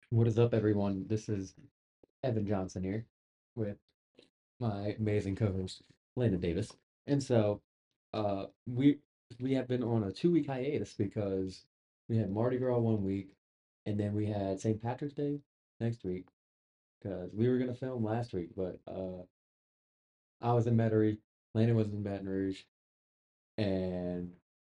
What is up, everyone? This is Evan Johnson here with my amazing co-host Landon Davis. And so, we have been on a 2 week hiatus because we had Mardi Gras one week, and then we had St. Patrick's Day next week because we were gonna film last week, but I was in Metairie, Landon was in Baton Rouge, and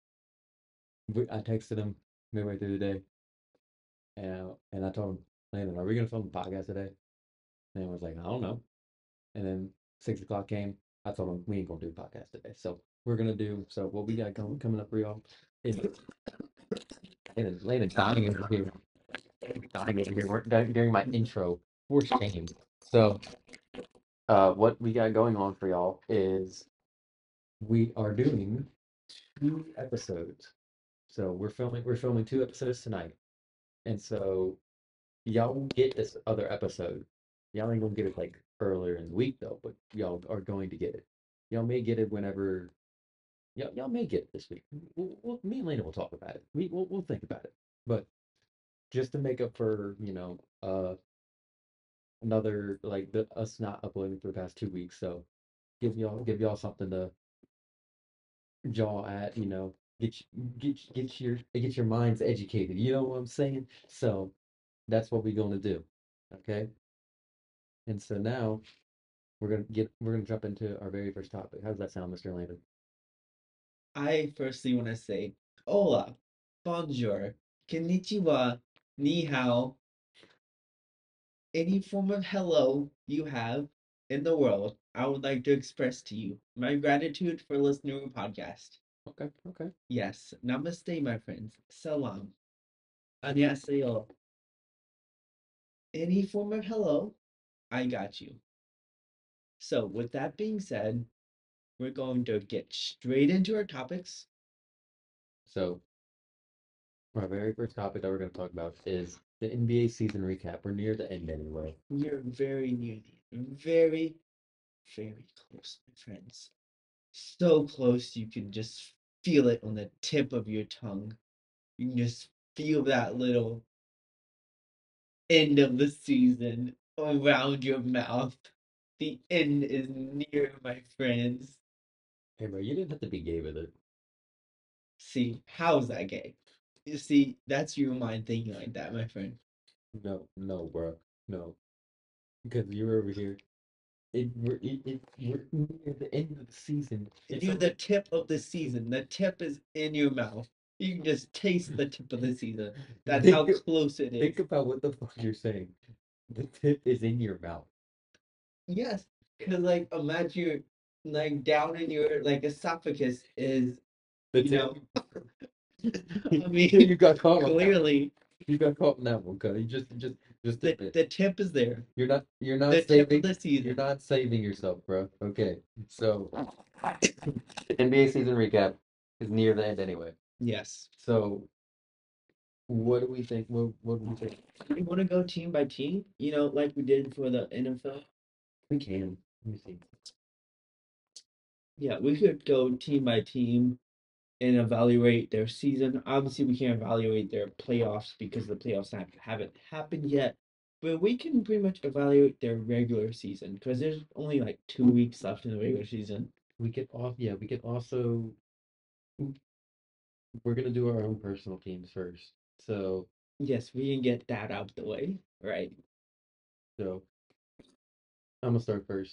I texted him midway through the day, and I told him, Landon, are we gonna film a podcast today? And he was like, I don't know. And then 6 o'clock came. I told him we ain't gonna do a podcast today. So we're gonna do so what we got coming up for y'all is Landon dying over here. Dying over here during my intro for shame. So what we got going on for y'all is we are doing 2 episodes. So we're filming 2 episodes tonight. And so y'all will get this other episode. Y'all ain't gonna get it like earlier in the week though, but y'all are going to get it. Y'all may get it whenever y'all may get it this week. Me and Lena will talk about it. We'll think about it. But just to make up for another like us not uploading for the past 2 weeks, so give y'all something to jaw at. Get your minds educated. You know what I'm saying? So that's what we're gonna do. Okay. And so now we're gonna jump into our very first topic. How does that sound, Mr. Landon? I firstly want to say hola, bonjour, konnichiwa, ni hao, any form of hello you have in the world. I would like to express to you my gratitude for listening to a podcast. Okay, okay. Yes, namaste, my friends. Salam. Annyeonghaseyo. Any form of hello, I got you. So, with that being said, we're going to get straight into our topics. So our very first topic that we're gonna talk about is the NBA season recap. We're near the end anyway. You're very near the very, very close, my friends. So close you can just feel it on the tip of your tongue. You can just feel that little end of the season around your mouth. The end is near, my friends. Hey bro, you didn't have to be gay with it. See, how's that gay? You see, that's your mind thinking like that, my friend. No, no, bro. No. Because you're over here. We're near the end of the season. It's Near only the tip of the season. The tip is in your mouth. You can just taste the tip of the season. That's how think close it is. think about what the fuck you're saying. The tip is in your mouth. Yes, because like imagine you're like down in your like esophagus is, The you tip know, I mean, you got caught on that. clearly You got caught on that one, cuz. You just the admit. the tip is there. You're not The tip of saving the you're season. not saving yourself, bro. Okay. So NBA season recap is near the end anyway. Yes. So what do we think? What do we think? You want to go team by team, like we did for the NFL? We can. Let me see. Yeah, we could go team by team and evaluate their season. Obviously, we can't evaluate their playoffs because the playoffs haven't happened yet. But we can pretty much evaluate their regular season because there's only like 2 weeks left in the regular season. We could also we're gonna do our own personal teams first. So Yes, we can get that out of the way, right? so I'm gonna start first.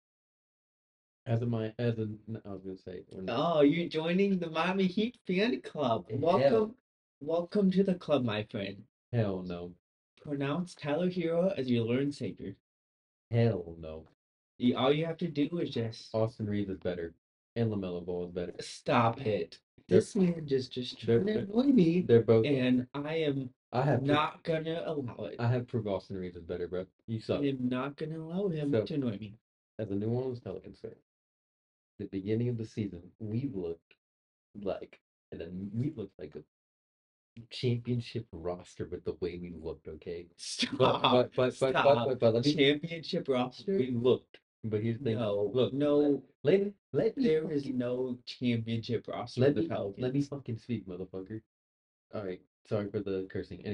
I was gonna say Oh, you're joining the Miami Heat fan club. hell Welcome to the club, my friend. hell no. Pronounce Tyler Hero as your Lord Savior. Hell no. All you have to do is just Austin Reeves is better. And LaMelo Ball is better. stop it. They're This man just they're trying to they're, annoy me, they're both and I am I have proof not gonna allow it. I have proof Austin Reeves is better, bro. You I suck. am not gonna allow him So to annoy me. as a New Orleans Pelicans fan, the beginning of the season, like and then we looked like a championship roster with the way we looked, okay? But Stop. but but but but Stop. but, but let me Championship roster? we looked. But here's the thing. No, Look, no, let me there is fucking no championship roster for let the me let me Pelicans. fucking speak, motherfucker. All right, sorry for the cursing. Anyways,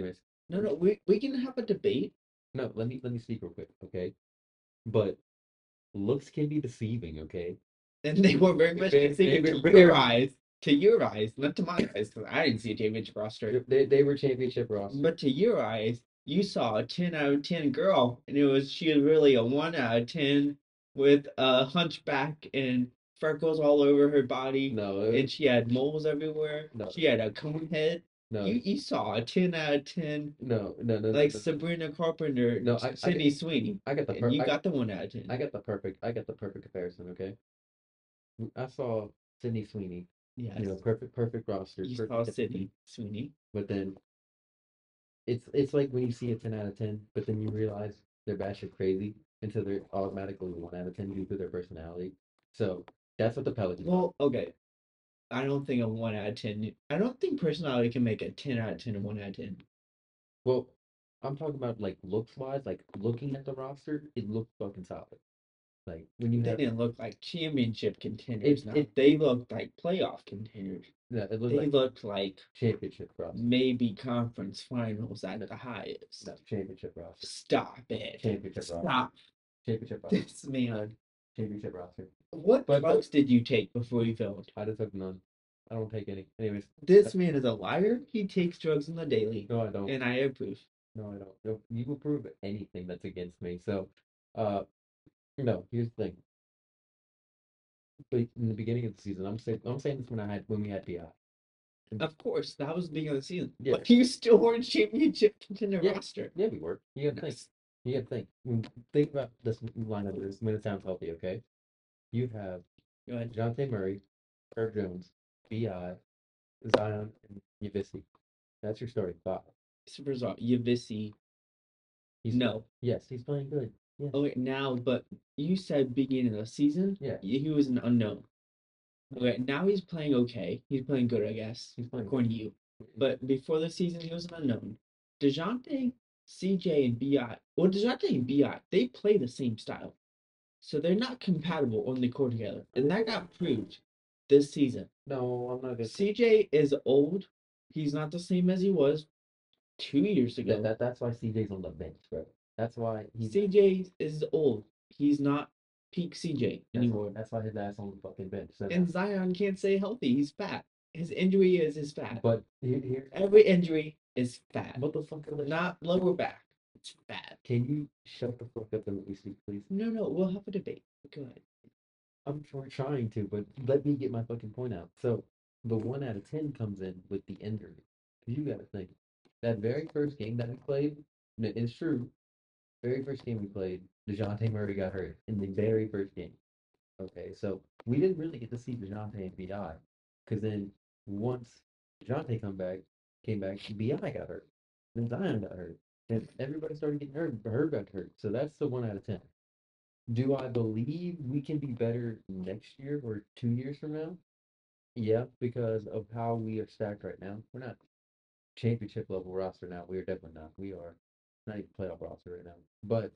No, we can have a debate. No, let me speak real quick, okay? But looks can be deceiving, okay? And they were very much They deceiving were to your very eyes. To your eyes, not to my eyes, because I didn't see a championship roster. they were championship roster. But to your eyes, you saw a 10 out of 10 girl, and she was really a 1 out of 10 with a hunchback and freckles all over her body, No, and she had moles everywhere. no, She had a cone head. no, You saw a 10 out of 10 no, no, no, no, like no. Sabrina Carpenter, No, Sydney Sweeney, I got the and per you got the 1 out of 10. I got the perfect comparison, okay? I saw Sydney Sweeney, Yes, perfect roster, you saw perfect, Sydney Sweeney. but then it's like when you see a 10 out of 10, but then you realize they're batshit crazy, and so they're automatically 1 out of 10 due to their personality. So that's what the Pelicans are. Well, okay. I don't think a 1 out of 10. I don't think personality can make a 10 out of 10 and 1 out of 10. Well, I'm talking about like looks wise, like looking at the roster, it looks fucking solid. Like when you They have didn't look like championship contenders it, now. it They looked like playoff contenders. yeah, it looked They like looked like championship roster. maybe conference finals No, at the highest. no, championship roster. Stop it. Championship roster. Stop Championship roster. this man. Championship roster. What But drugs did you take before you filmed? I just took none. I don't take any. Anyways, This man is a liar. He takes drugs on the daily, no, I don't. and I approve. No, I don't. No, you will prove anything that's against me. So, uh, no. Here's the thing. But in the beginning of the season, I'm saying this when we had BI. Of course, that was the beginning of the season. Yeah, But you still weren't championship contender yeah, roster. yeah. We were. You gotta think. Nice. You gotta think. Think about this lineup is when it sounds healthy. Okay, you have Go ahead. Jonathan Murray, Herb Jones, Bi, Zion, and Yabisi. That's your starting five. Super result. Yabisi. He's No. yes, he's playing good. Yes, Okay, now, but you said beginning of the season, yeah, he was an unknown. Okay, now he's playing okay. He's playing good, I guess, he's playing according to you. But before the season, he was an unknown. DeJounte, CJ, and BI. Well, DeJounte and BI, they play the same style. So they're not compatible on the court together. And that got proved this season. No, I'm not gonna say CJ is old. He's not the same as he was 2 years ago. that's why CJ's on the bench, bro. That's why he's CJ is old. He's not peak CJ anymore. that's why his ass on the fucking bench. So And Zion can't stay healthy. He's fat. His injury is his fat. but here Every injury is fat. motherfucker, Not lower back. It's fat. can you shut the fuck up and let me speak, please? No, we'll have a debate. Go ahead. We're trying to, but let me get my fucking point out. So the 1 out of 10 comes in with the injury. You gotta think that very first game that we played, it's true. Very first game we played, DeJounte Murray got hurt in the very first game. Okay, so we didn't really get to see DeJounte and BI, because then once DeJounte came back, BI got hurt, then Zion got hurt, and everybody started getting hurt. Herb got hurt, so that's the 1 out of 10. Do I believe we can be better next year or 2 years from now? Yeah, because of how we are stacked right now. We're not championship level roster now. We are definitely not. We are not even playoff roster right now. But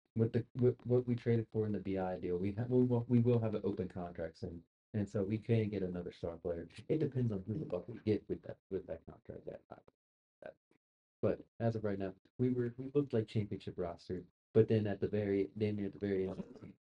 with what we traded for in the BI deal, we will have an open contract soon, and so we can get another star player. It depends on who the fuck we get with that contract that time. That, but as of right now, we looked like championship roster. But then damn near at the very end,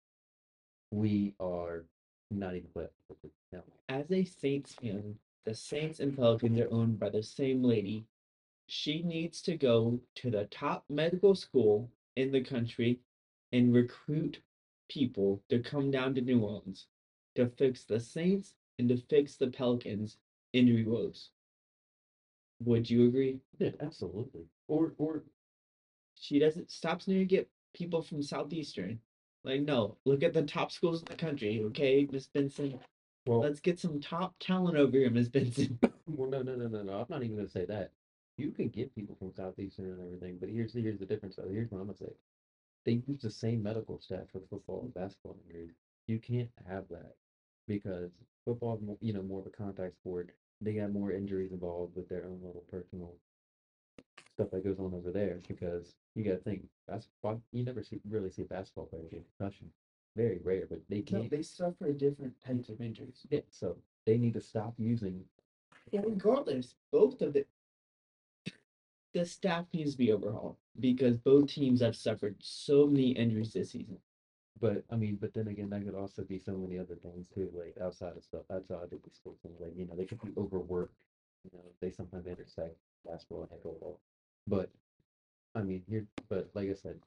we are not even playoff. No. As a Saints fan, the Saints and Pelicans are owned by the same lady. She needs to go to the top medical school in the country and recruit people to come down to New Orleans to fix the Saints and to fix the Pelicans' injury woes. Would you agree? Yeah, absolutely. Or She doesn't stops needing to get people from Southeastern. Like, no, look at the top schools in the country, okay, Miss Benson. well, Let's get some top talent over here, Miss Benson. well, no. I'm not even gonna say that. You can get people from Southeastern and everything, but here's the difference. Though. Here's what I'm gonna say. They use the same medical staff for football and basketball injuries. You can't have that because football is more, more of a contact sport. They got more injuries involved with their own little personal stuff that goes on over there because you got to think basketball. You never really see a basketball player get concussion. Very rare, but they No, can't. they suffer different types of injuries. Yeah, so they need to stop using. Yeah, regardless, both of them, the staff needs to be overhauled because both teams have suffered so many injuries this season. But I mean, but then again, that could also be so many other things too, like outside of stuff, outside of the sports things. Like they could be overworked. They sometimes intersect basketball and pickleball. But I mean, but like I said,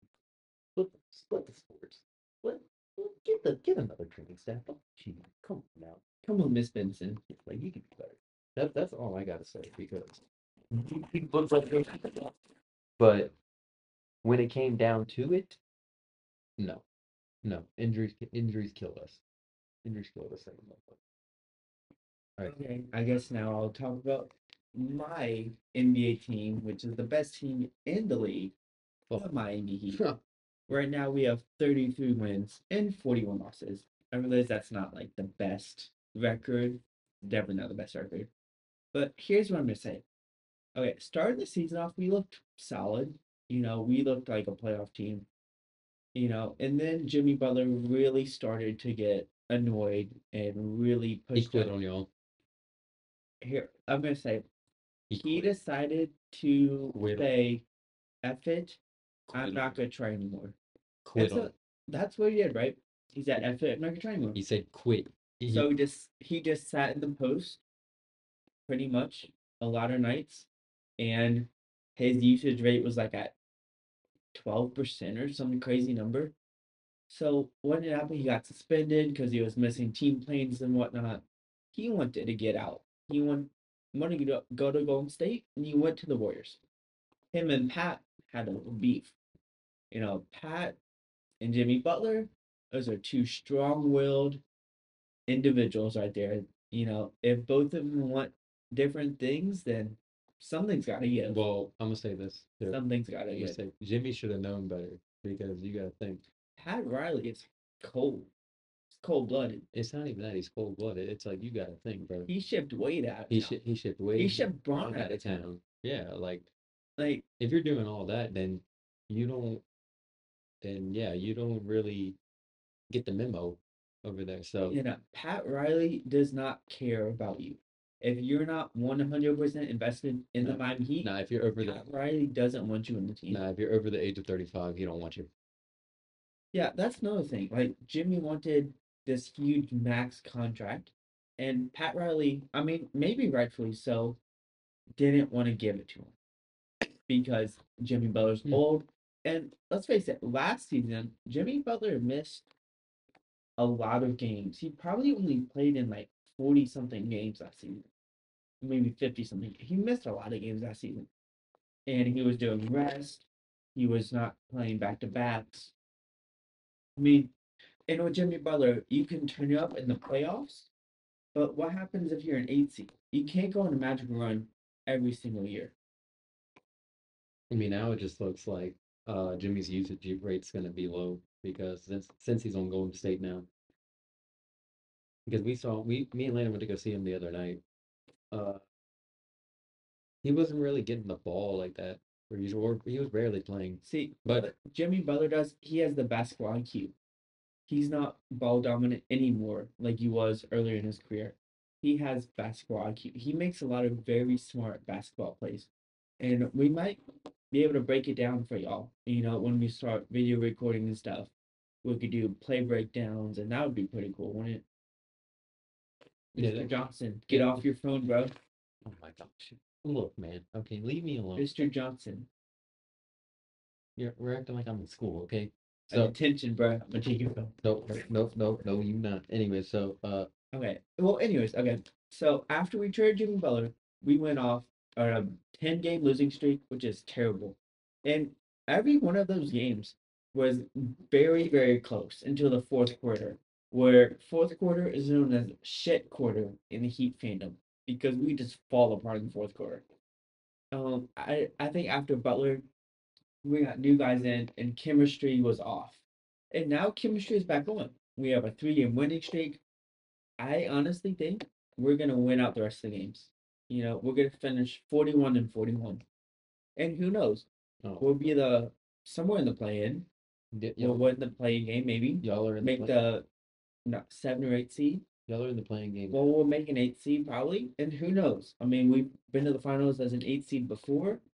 split the sports. Split, get another training staff. Oh, gee, come on now. Come on, Miss Benson. Like you can be better. That's all I gotta say because he looks like but when it came down to it, no, no injuries killed us. Injuries killed us. All right. Okay, I guess now I'll talk about my NBA team, which is the best team in the league, the Miami Heat. Right now we have 33 wins and 41 losses. I realize that's not like the best record, definitely not the best record. But here's what I'm gonna say. Okay, starting the season off, we looked solid. We looked like a playoff team. And then Jimmy Butler really started to get annoyed and really He pushed quit up. on y'all. Here, I'm gonna say He he quit. decided to Quit on. say, "F it, Quit I'm not on. gonna try anymore." Quit That's on. that's what he did, right? He said, "F it, I'm not gonna try anymore." He said quit. So he just sat in the post pretty much a lot of nights, and his usage rate was like at 12% or some crazy number. So what did happen? He got suspended because he was missing team planes and whatnot. He wanted to get out. He wanted to go to Golden State, and he went to the Warriors. Him and Pat had a little beef. Pat and Jimmy Butler, those are two strong-willed individuals right there. If both of them want different things, then something's got to give. Well, I'm gonna say this too. Something's got to I'm gonna give. say Jimmy should have known better because you gotta think Pat Riley is cold. It's cold-blooded. it's not even that he's cold blooded. It's like you gotta think, bro. He shipped Wade out of town. He shipped He Wade shipped Braun out of town. town. Yeah, like Like, if you're doing all that, then you don't. Then yeah, you don't really get the memo over there. So Pat Riley does not care about you. If you're not 100% invested in the no, Miami Heat, nah, if you're over Pat Riley doesn't want you in the team. if you're over the age of 35, he don't want you. Yeah, that's another thing. Like Jimmy wanted this huge max contract, and Pat Riley, I mean, maybe rightfully so, didn't want to give it to him because Jimmy Butler's Hmm. old. And let's face it, last season, Jimmy Butler missed a lot of games. He probably only played in like 40 something games last season, maybe 50 something. He missed a lot of games last season. And he was doing rest. He was not playing back to backs. I mean, and with Jimmy Butler, you can turn it up in the playoffs, but what happens if you're an 8 seed? You can't go on a magic run every single year. I mean, now it just looks like Jimmy's usage rate's gonna be low because since he's on Golden State now. Because me and Landon went to go see him the other night. Uh, he wasn't really getting the ball like that, or he was barely playing. See, But what Jimmy Butler does, he has the basketball IQ. He's not ball dominant anymore like he was earlier in his career. He has basketball IQ. He makes a lot of very smart basketball plays. And we might be able to break it down for y'all. When we start video recording and stuff, we could do play breakdowns, and that would be pretty cool, wouldn't it? yeah, Mr. Johnson, get off your phone, bro. oh my gosh, look, man. Okay, leave me alone. Mr. Johnson, We're acting like I'm in school, okay? so, attention, bro. I'm gonna take your phone. No, you not. Anyway, so Okay. Well, anyways, okay. So after we traded Jimmy Butler, we went off on a 10-game losing streak, which is terrible. And every one of those games was very, very close until the fourth quarter, where fourth quarter is known as shit quarter in the Heat fandom because we just fall apart in the fourth quarter. I think after Butler, we got new guys in, and chemistry was off. And now chemistry is back on. We have a 3-game winning streak. I honestly think we're gonna win out the rest of the games. We're gonna finish 41 and 41. And who knows? oh, We'll be the somewhere in the play-in. We'll y'all, win the play-in game, maybe. y'all are in Make the 7 or 8 seed. y'all are in the playing game. Well, we'll make an 8 seed probably. And who knows? I mean, we've been to the finals as an 8 seed before.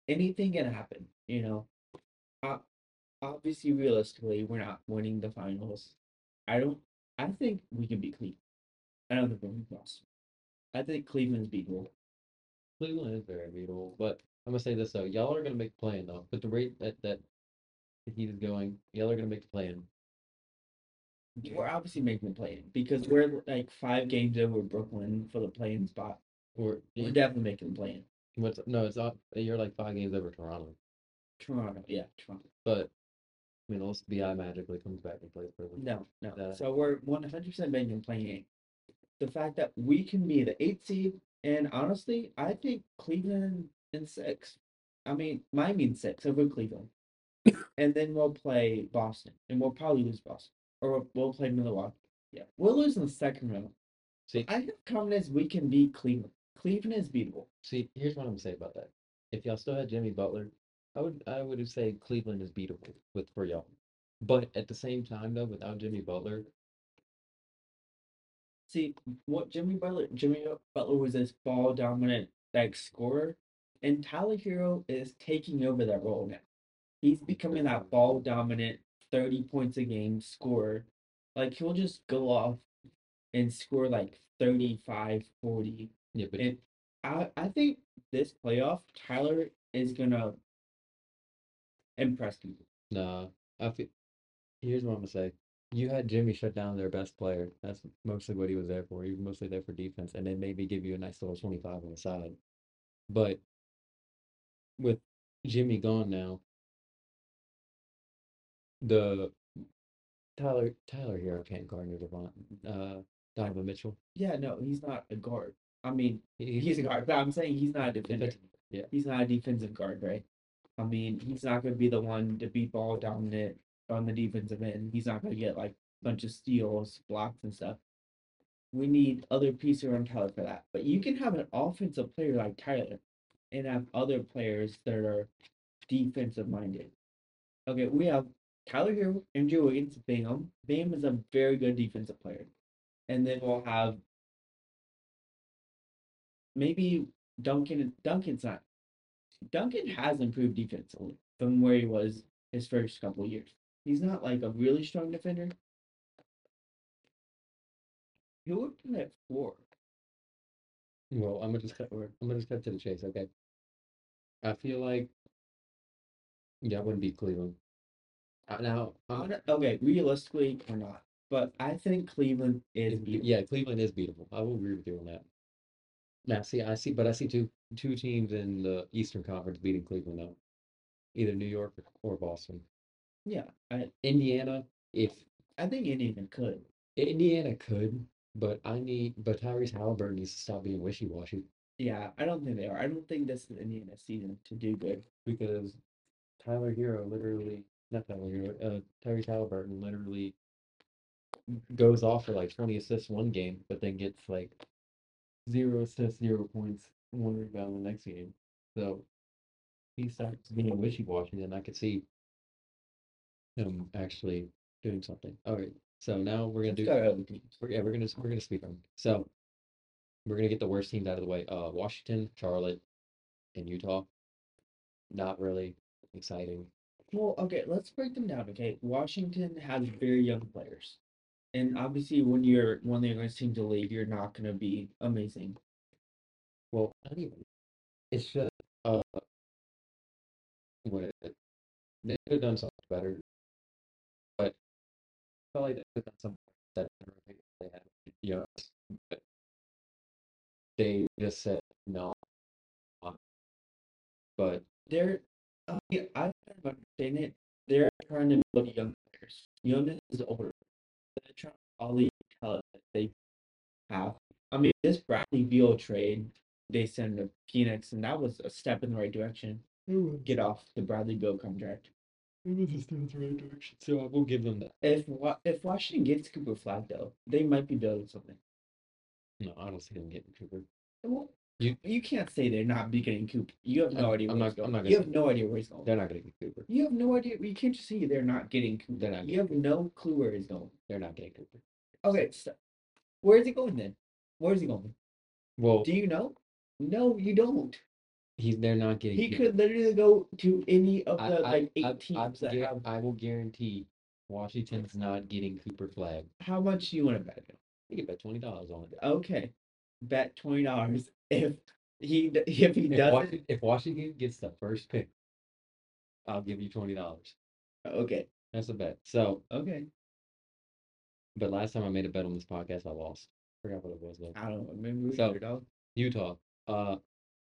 anything can happen. Uh, Obviously, realistically, we're not winning the finals. I don't. I think we can beat Cleveland. I don't think we'll beat Boston. I think Cleveland's beatable. Cleveland is very beatable, but I'm gonna say this though, y'all are gonna make the play-in though. With the rate that the Heat is going, y'all are gonna make the play-in. We're obviously making the play-in because we're like 5 games over Brooklyn for the play-in spot. Or We're definitely making the play-in. what's no, it's not. You're like 5 games over Toronto, Toronto, yeah, Toronto. but I mean, unless BI magically comes back and plays for them. No. That So we're 100% making the play-in. The fact that we can be the 8th seed, and honestly, I think Cleveland in 6. I mean, Miami in 6 over Cleveland, and then we'll play Boston, and we'll probably lose Boston, or we'll play Milwaukee. Yeah, we'll lose in the second round. see, I have confidence we can beat Cleveland. Cleveland is beatable. see, here's what I'm gonna say about that. If y'all still had Jimmy Butler, I would say Cleveland is beatable with for y'all. But at the same time though, without Jimmy Butler, See what Jimmy Butler was this ball dominant like scorer, and Tyler Hero is taking over that role now. He's becoming that ball dominant 30 points a game scorer. Like he'll just go off and score like 35, 40. yeah, but And I think this playoff, Tyler is gonna impress people. nah, I feel here's what I'm gonna say. You had Jimmy shut down their best player. That's mostly what he was there for. He was mostly there for defense, and then maybe give you a nice little 25 on the side. But with Jimmy gone now, the Tyler Hero can't guard Devon, Donovan Mitchell. Yeah, no, he's not a guard. I mean, he's He's a guard, but I'm saying he's not a defender. defensive. Yeah, He's not a defensive guard, right? I mean, he's not going to be the one to be ball dominant on the defensive end. He's not going to get like a bunch of steals, blocks, and stuff. We need other pieces around Tyler for that. But you can have an offensive player like Tyler and have other players that are defensive minded. Okay, we have Tyler here, Andrew Wiggins, Bingham. Bingham is a very good defensive player. And then we'll have maybe Duncan. Duncan's not. Duncan has improved defensively from where he was his first couple of years. He's not like a really strong defender. He would put at 4. well, I'm gonna just cut to the chase. Okay, I feel like yeah, I wouldn't beat Cleveland. Now, Okay, realistically or not, but I think Cleveland is beatable. yeah, Cleveland is beatable. I will agree with you on that. Now, but I see two teams in the Eastern Conference beating Cleveland now, either New York or Boston. Yeah, Indiana, if I think Indiana could. Indiana could, but Tyrese Halliburton needs to stop being wishy-washy Yeah, I don't think they are. I don't think this is Indiana's season to do good. because Tyler Hero literally, not Tyler Hero, Tyrese Halliburton literally goes off for like 20 assists one game, but then gets like 0 assists, 0 points, 1 rebound the next game. So he starts being wishy-washy, and I could see him actually doing something. All right, so now we're gonna Let's do, go to other teams. we're gonna speed on. So we're gonna get the worst teams out of the way. Washington, Charlotte, and Utah. Not really exciting. Well, okay, let's break them down. Okay, Washington has very young players, and obviously, when you're one of the youngest teams in the league, you're not going to be amazing. Well, not even. It's just what they could have done something better, but I felt like they could have done something that they had. You know, but they just said no. But They're, I kind of understand it. They're trying to build young players. Jonas is older. They're trying all the talent that they have. I mean, this Bradley Beal trade they sent to Phoenix, and that was a step in the right direction. Get off the Bradley Beal contract. it was a step in the right direction. So I will give them that. If Washington gets Cooper Flag though, they might be building something. No, I don't see them getting Cooper. Well, You, you can't say they're not getting Cooper. You have no idea I'm where he's not. I'm going. not gonna You say have no idea where he's going. they're not gonna get Cooper. You have no idea. You can't just say they're not getting Cooper. They're not You have no clue where he's going. They're not getting Cooper. Okay, so where is he going then? Where is he going? Well, Do you know? No, you don't. they're not getting He Cooper. could literally go to any of I the I like I eight teams that have. I will guarantee Washington's not getting Cooper Flag. How much do you want to bet him? You can bet $20 on it. Okay, bet $20 if he doesn't. If Washington gets the first pick, I'll give you $20. Okay, That's a bet. So, okay. but last time I made a bet on this podcast, I lost. Forgot what it was though. I don't know. Maybe we So should all. Utah, uh,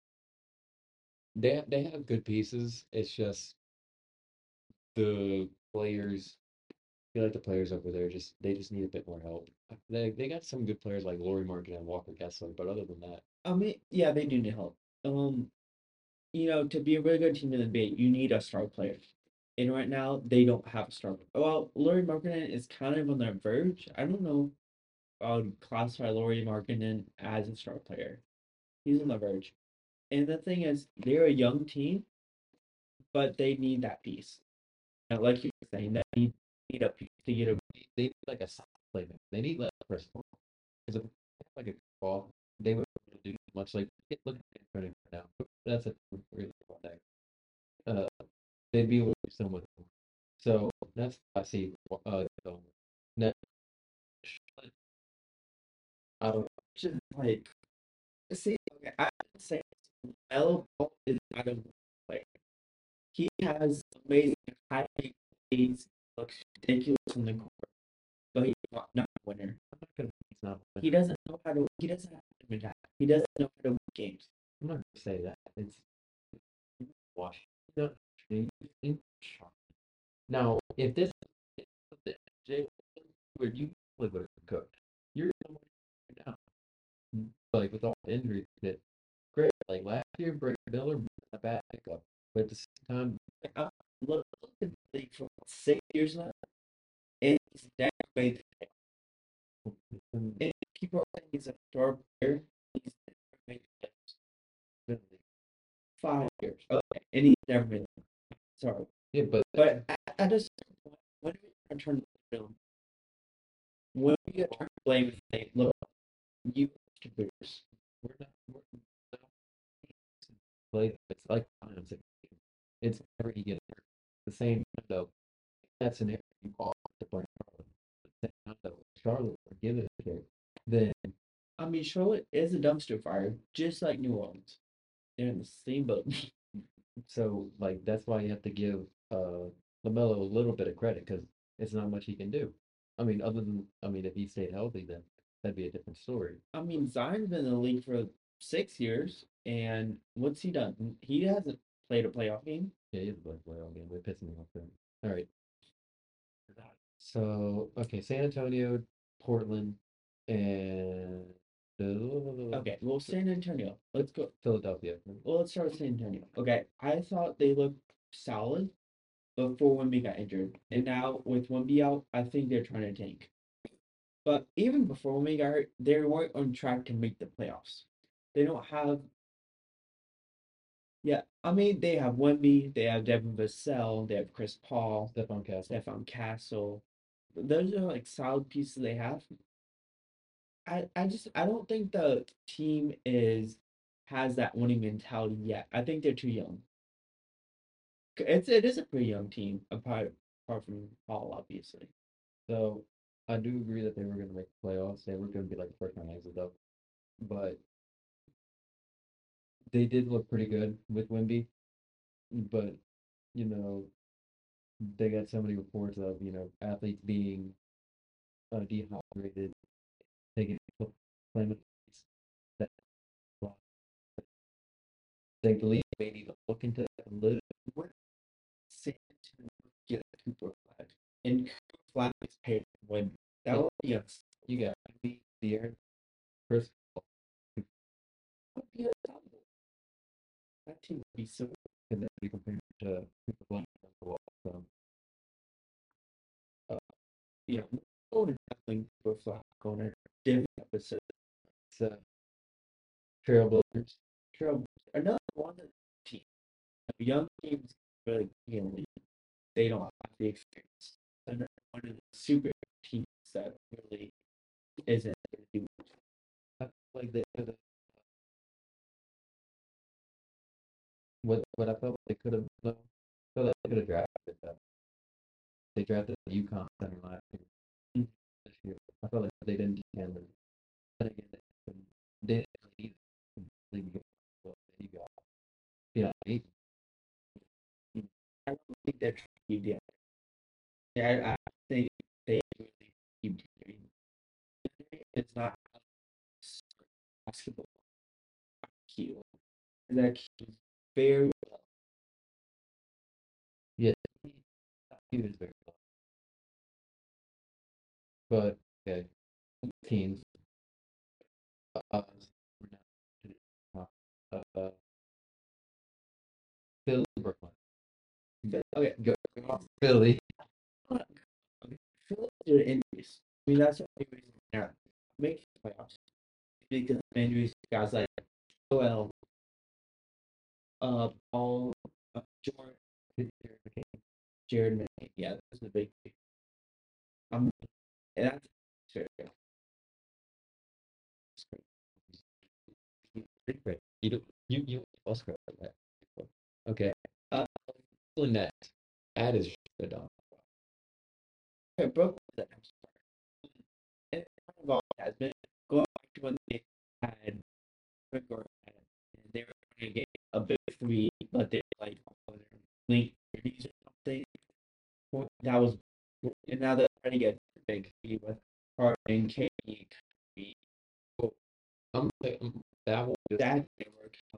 they have good pieces. It's just the players. I feel like the players over there they just need a bit more help. They got some good players like Laurie Markin and Walker Kessler, but other than that, I mean, yeah, they do need help. To be a really good team in the NBA, you need a star player. And right now, they don't have a star. Well, Laurie Markkinen is kind of on the verge. I don't know. I would classify Laurie Markkinen as a star player. He's on the verge. And the thing is, they're a young team, but they need that piece. And like you were saying, that need a piece to get a. they need like a solid playmaker. They need like a person. Because if they have, like a ball, they would do much like look at it right now. That's a really cool thing. Uh, they'd be able to do some with them. So that's what I see. Going. Now, I don't. Just like, see, okay, I would say Melo Ball is not a player. He has amazing high plays, looks ridiculous on the court, but he's not a winner. I'm not gonna. It's not. He doesn't know how to. He doesn't have to that. He doesn't know how to win games. I'm not gonna say that. It's Washington. In now, if this Jay, where you would have cooked, you're right now. Like with all the injuries that great. Like last year, Brett Miller a bad pickup, but at the same time, I look at the league for 6 years now, and he's never made the um, and people are saying he's a star player. He's never made the playoffs. 5 years. Okay, and he's never made the playoffs. Sorry. yeah, but But at a certain point, when are we gonna turn the film? When are we gonna turn the blame and say, look, you contributors. we're not play. It's like times it's never you get hurt. The same time though, that's an area you all have to blame Charlotte. The same time though, Charlotte would give it a kick. Then I mean, Charlotte is a dumpster fire, just like New Orleans. They're in the same boat. so like that's why you have to give Lamelo a little bit of credit because it's not much he can do. Other than if he stayed healthy, then that'd be a different story. I mean, Zion's been in the league for 6 years, and what's he done? He hasn't played a playoff game. Yeah, he is a playoff game. We're pissing me off there. All right. So okay, San Antonio, Portland, and Okay, well, San Antonio. Let's go. Philadelphia. Well, let's start with San Antonio. Okay, I thought they looked solid before Wemby got injured, and now with Wemby out, I think they're trying to tank. But even before Wemby got hurt, they weren't on track to make the playoffs. They don't have. Yeah, I mean, they have Wemby, they have Devin Vassell, they have Chris Paul, Stephon Castle. Those are like solid pieces they have. I don't think the team has that winning mentality yet. I think they're too young. It is a pretty young team, apart from Paul, obviously. So I do agree that they were going to make the playoffs. They were going to be like the first round exit though, but they did look pretty good with Wemby. But you know, they got so many reports of athletes being dehydrated, taking playing that they believe they need to look into that a little. What San Antonio get Cooper Flag, and Cooper Flag is paid to Wemby. That would be You got Wemby, De'Aaron, Chris Paul, unstoppable. That team would be so. and then you compare it to Cooper Flag on the wall. So, uh, Yeah, going to definitely Cooper Flag going to different episode. so Trailblazers. Trail another one of the team. Young teams really they don't have the experience. Another one of the super teams that really isn't gonna do much. I feel like they're the what I felt like they could have felt like they could have drafted that. They drafted the UConn center last year. Mm. This year. I felt like they didn't handle it. Then again, they didn't really need to well, you got maybe. Mm. I don't think they're keep the yeah, I think they really keep doing it's not basketball IQ. That keeps very Yeah, he was very close. But okay, teams. We're not Philly, Brooklyn. okay. Go off Philly. Okay. Philadelphia injuries. I mean that's the only reason they're not making the playoffs. Because of injuries, guys like Joel, Paul, Jordan, Jared McCain. Yeah, that's the big. Um, and that's fair. You don't you also got that. Okay. Uh, Brooklyn Nets. That is shit on. okay, Brooklyn. And kind of all has been going back to when they had Rick Gordon, and they were trying to get a big three, but they like all their late 30s or something. Well, that was, and now they're trying to get a big three with Harden, KD, Kyrie. Well, That one just that didn't work out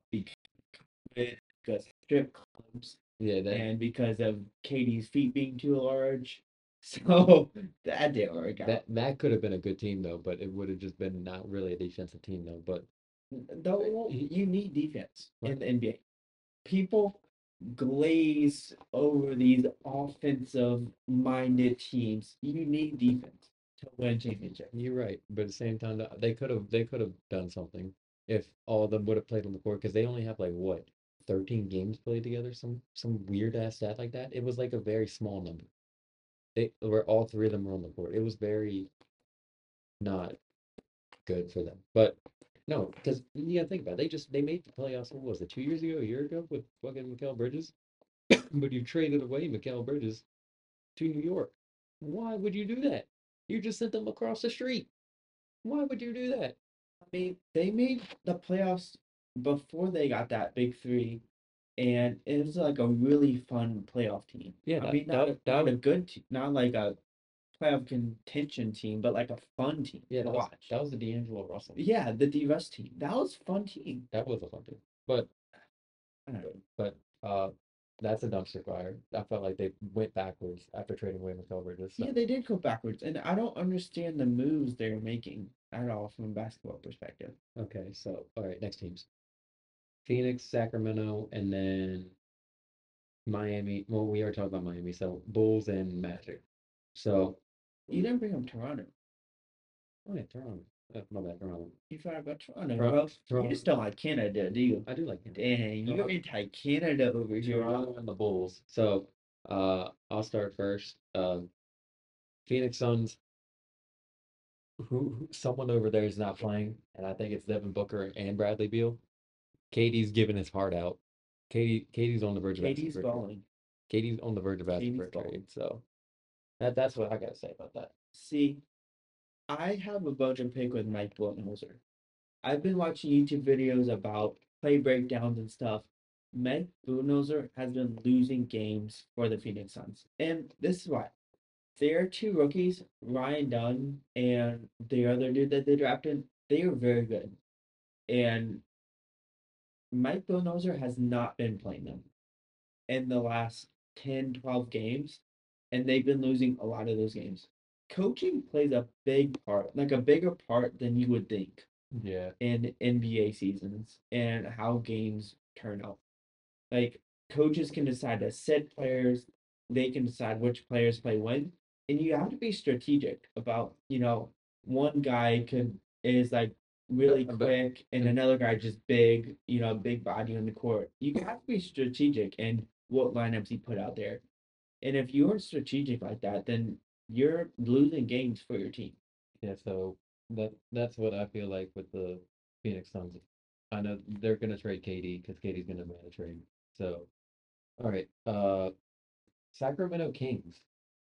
because strip clubs yeah, that and because of KD's feet being too large. So that didn't work out. that could have been a good team though, but it would have just been not really a defensive team though. But Though you need defense Right. in the NBA. People glaze over these offensive minded teams. You need defense to win championships. You're right, but at the same time, they could have done something if all of them would have played on the court because they only have like what 13 games played together, some weird ass stat like that. It was like a very small number. They were all three of them were on the court. It was very not good for them. But no, because you gotta think about it. They made the playoffs. What was it? 2 years ago, a year ago with fucking Mikal Bridges. But you traded away Mikal Bridges to New York. Why would you do that? You just sent them across the street. Why would you do that? I mean, they made the playoffs before they got that big three, and it was like a really fun playoff team. Yeah, I mean, not a good team, not like a playoff contention team, but like a fun team yeah, to watch. that was the D'Angelo Russell. Yeah, the D-Russ team. That was a fun team. That was a fun team. But I don't know. but that's a dumpster fire. I felt like they went backwards after trading away Mikal Bridges. So Yeah, they did go backwards, and I don't understand the moves they're making at all from a basketball perspective. okay, so all right, next teams. Phoenix, Sacramento, and then Miami. Well, we are talking about Miami, so Bulls and Magic. So, You didn't bring up Toronto. oh yeah, Toronto. My bad, Toronto. You forgot about Toronto, Toronto, bro. You Toronto. just don't like Canada, do you? I do like him. Dang, you're Toronto, anti-Canada over here, bro. Toronto and the Bulls. So, I'll start first. Phoenix Suns. Someone over there is not playing, and I think it's Devin Booker and Bradley Beal. Katie's giving his heart out. Katie's on the verge of asking KD's for a trade. balling. Katie's on the verge of asking for KD's a trade. balling. So that's what I gotta say about that. See, I have a bone to pick with Mike Budenholzer. I've been watching YouTube videos about play breakdowns and stuff. Mike Budenholzer has been losing games for the Phoenix Suns, and this is why. Their two rookies, Ryan Dunn and the other dude that they drafted, they are very good. And Mike Budenholzer has not been playing them in the last 10, 12 games, and they've been losing a lot of those games. Coaching plays a big part, like a bigger part than you would think Yeah. in NBA seasons and how games turn out. Like coaches can decide to sit players, they can decide which players play when, and you have to be strategic about, one guy could is like really But quick and another guy just big, big body on the court. You have to be strategic in what lineups you put out there. And if you aren't strategic like that, then you're losing games for your team. yeah, so that's what I feel like with the Phoenix Suns. I know they're gonna trade KD because KD's gonna demand a trade. So, all right. Sacramento Kings.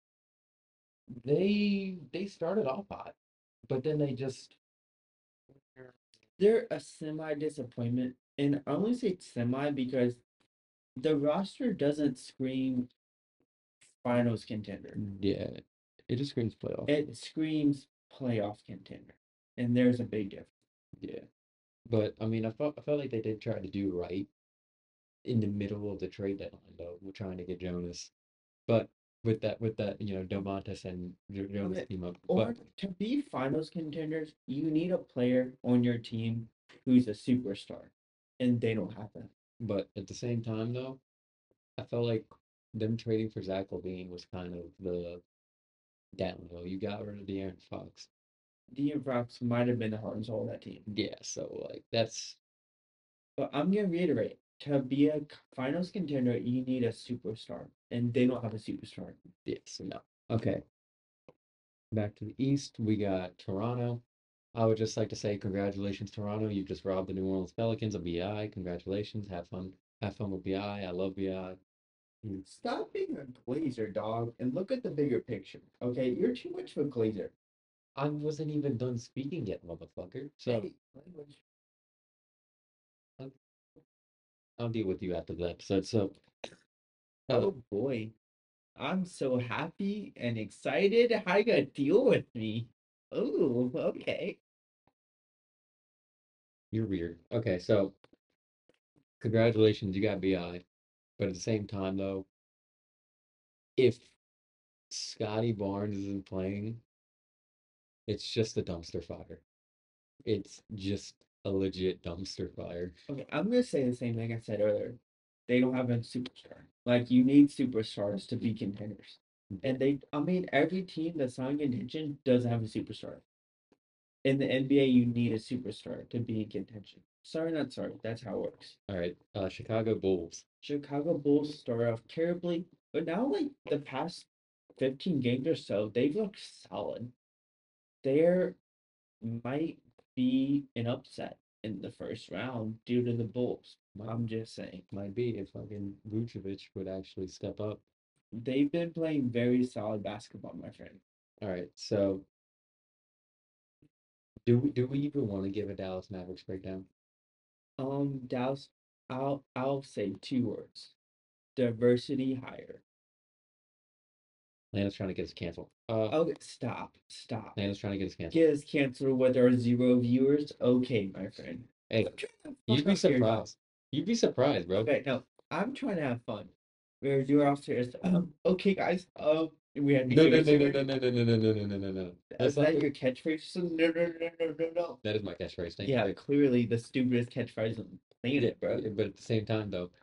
They started off hot, but then they just They're a semi disappointment, and I only say semi because the roster doesn't scream finals contender. yeah, it just screams playoff. It screams playoff contender, and there's a big difference. Yeah, but I mean, I felt like they did try to do right in the middle of the trade deadline, though. We're trying to get Jonas, but with that, Domantas and Jonas Okay, team up. or But to be finals contenders, you need a player on your team who's a superstar, and they don't have that. but at the same time, though, I felt like them trading for Zach LaVine was kind of the downhill. You got rid of De'Aaron Fox. De'Aaron Fox might have been the heart and soul of that team. Yeah, so like that's But I'm gonna reiterate, to be a finals contender, you need a superstar, and they don't have a superstar. yes, no. Okay, back to the East, we got Toronto. I would just like to say congratulations, Toronto. You just robbed the New Orleans Pelicans of BI. Congratulations. Have fun. Have fun with BI. I love BI. Mm. Stop being a glazer, dog, and look at the bigger picture. Okay, you're too much of a glazer. I wasn't even done speaking yet, motherfucker. So Hey, language. I'll, I'll deal with you after the episode. So, uh, Oh boy, I'm so happy and excited. How you gonna deal with me? Oh, okay. you're weird. Okay, so congratulations, you got BI. But at the same time, though, if Scotty Barnes isn't playing, it's just a dumpster fire. It's just a legit dumpster fire. Okay, I'm gonna say the same thing I said earlier. They don't have a superstar. Like you need superstars to be contenders. And I mean, every team that's not in contention doesn't have a superstar. In the NBA, you need a superstar to be in contention. Sorry, not sorry. That's how it works. All right, Chicago Bulls. Chicago Bulls started off terribly, but now like the past 15 games or so, they've looked solid. There might be an upset in the first round due to the Bulls. Might, I'm just saying. might be if fucking Vucevic would actually step up. They've been playing very solid basketball, my friend. All right, so do we even want to give a Dallas Mavericks breakdown? Dallas, I'll say two words. Diversity hire. Atlanta's trying to get us canceled. Okay, stop. Atlanta's trying to get us canceled. Get us canceled with our 0 viewers. Okay, my friend. Hey, I'm trying to have you'd fun be out here, dog. surprised. You'd be surprised, bro. Okay, no, I'm trying to have fun. Whereas you're upstairs. Okay, guys. We had No, no, no, no, no, no, no, no, no, no, no, no, no, no. Is That's not that your catchshit? No. that is my catchphrase. Thank Yeah, you. clearly the stupidest catchphrase on the planet, bro. Yeah, but at the same time, though,